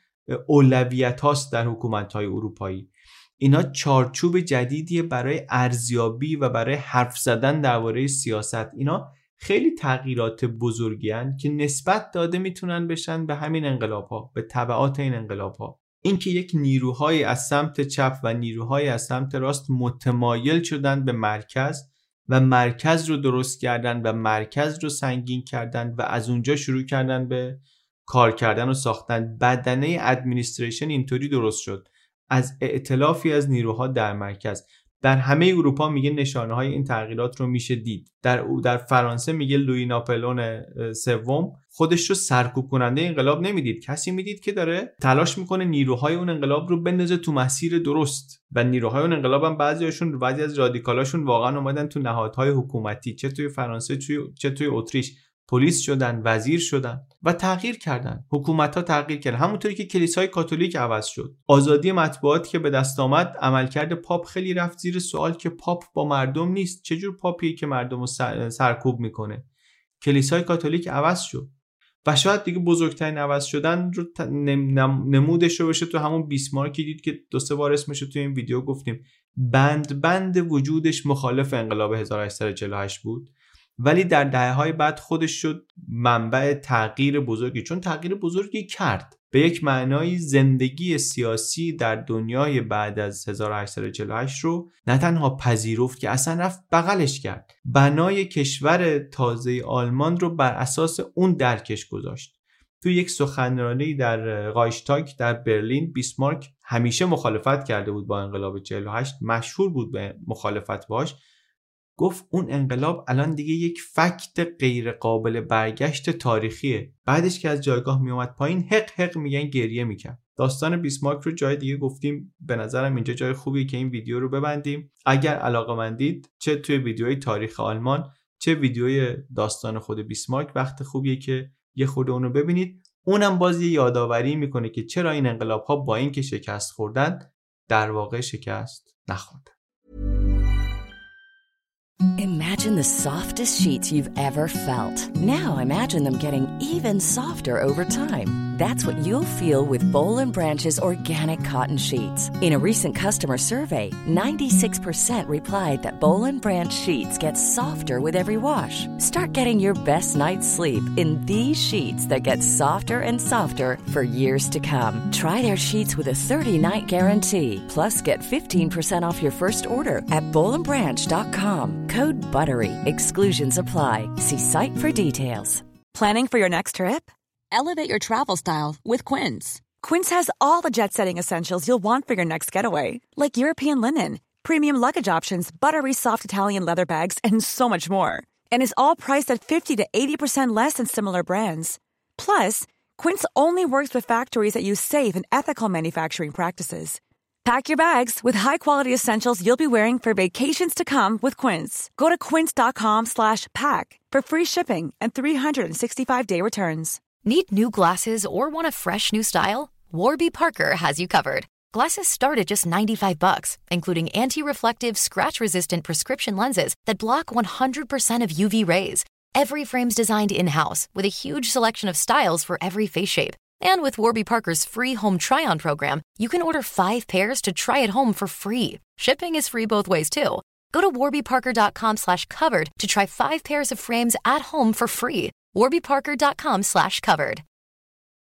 اولویت هاست در حکومت‌های اروپایی. اینا چارچوب جدیدیه برای ارزیابی و برای حرف زدن درباره سیاست. اینا خیلی تغییرات بزرگی هستند که نسبت داده میتونن بشن به همین انقلاب‌ها، به تبعات این انقلاب‌ها. اینکه یک نیروهای از سمت چپ و نیروهای از سمت راست متمایل شدن به مرکز و مرکز رو درست کردن و مرکز رو سنگین کردن و از اونجا شروع کردن به کار کردن و ساختن. بدنه ادمنستریشن اینطوری درست شد از ائتلافی از نیروها در مرکز. در همه اروپا میگه نشانه های این تغییرات رو میشه دید. در فرانسه میگه لویی ناپلئون سوم خودش رو سرکوب کننده انقلاب نمیدید، کسی میدید که داره تلاش میکنه نیروهای اون انقلاب رو بندازه تو مسیر درست. و نیروهای اون انقلاب هم بعضی از رادیکالاشون واقعا اومدن تو نهادهای حکومتی، چه توی فرانسه چه توی اتریش، پلیس شدن، وزیر شدن و تغییر کردن. حکومت‌ها تغییر کردن، همونطوری که کلیسای کاتولیک عوض شد. آزادی مطبوعات که به دست آمد، عملکرد پاپ خیلی رفت زیر سوال که پاپ با مردم نیست. چجور پاپی که مردم رو سرکوب میکنه؟ کلیسای کاتولیک عوض شد و شاید دیگه بزرگترین عوض شدن رو نمودش رو بشه تو همون بیسمارکی دید که 2-3 بار اسمش رو تو این ویدیو گفتیم. بند وجودش مخالف انقلاب 1848 بود، ولی در دهه‌های بعد خودش شد منبع تغییر بزرگی، چون تغییر بزرگی کرد. به یک معنای زندگی سیاسی در دنیای بعد از 1848 رو نه تنها پذیرفت که اصلا رفت بغلش کرد. بنای کشور تازه آلمان رو بر اساس اون درکش گذاشت. تو یک سخنرانی در رایشتاگ در برلین، بیسمارک همیشه مخالفت کرده بود با انقلاب 48، مشهور بود به مخالفت باش. گفت اون انقلاب الان دیگه یک فکت غیر قابل برگشت تاریخیه. بعدش که از جایگاه می اومد پایین، حق میگن گریه میکرد. داستان بیسمارک رو جای دیگه گفتیم، به نظرم اینجا جای خوبیه که این ویدیو رو ببندیم. اگر علاقه‌مندید، چه توی ویدیوهای تاریخ آلمان چه ویدیوی داستان خود بیسمارک، وقت خوبیه که یه خود اونو ببینید. اونم باز یه یادآوری میکنه که چرا این انقلاب‌ها با این که شکست خوردن، در واقع شکست نخوردن. Imagine the softest sheets you've ever felt. Now imagine them getting even softer over time. That's what you'll feel with Boll & Branch's organic cotton sheets. In a recent customer survey, 96% replied that Boll & Branch sheets get softer with every wash. Start getting your best night's sleep in these sheets that get softer and softer for years to come. Try their sheets with a 30-night guarantee. Plus, get 15% off your first order at bollandbranch.com. Code BUTTERY. Exclusions apply. See site for details. Planning for your next trip? Elevate your travel style with Quince. Quince has all the jet-setting essentials you'll want for your next getaway, like European linen, premium luggage options, buttery soft Italian leather bags, and so much more. And is all priced at 50 to 80% less than similar brands. Plus, Quince only works with factories that use safe and ethical manufacturing practices. Pack your bags with high-quality essentials you'll be wearing for vacations to come with Quince. Go to quince.com/pack for free shipping and 365-day returns. Need new glasses or want a fresh new style? Warby Parker has you covered. Glasses start at just $95, including anti-reflective, scratch-resistant prescription lenses that block 100% of UV rays. Every frame's designed in-house with a huge selection of styles for every face shape. And with Warby Parker's free home try-on program, you can order 5 pairs to try at home for free. Shipping is free both ways, too. Go to warbyparker.com/covered to try 5 pairs of frames at home for free. warbyparker.com/covered.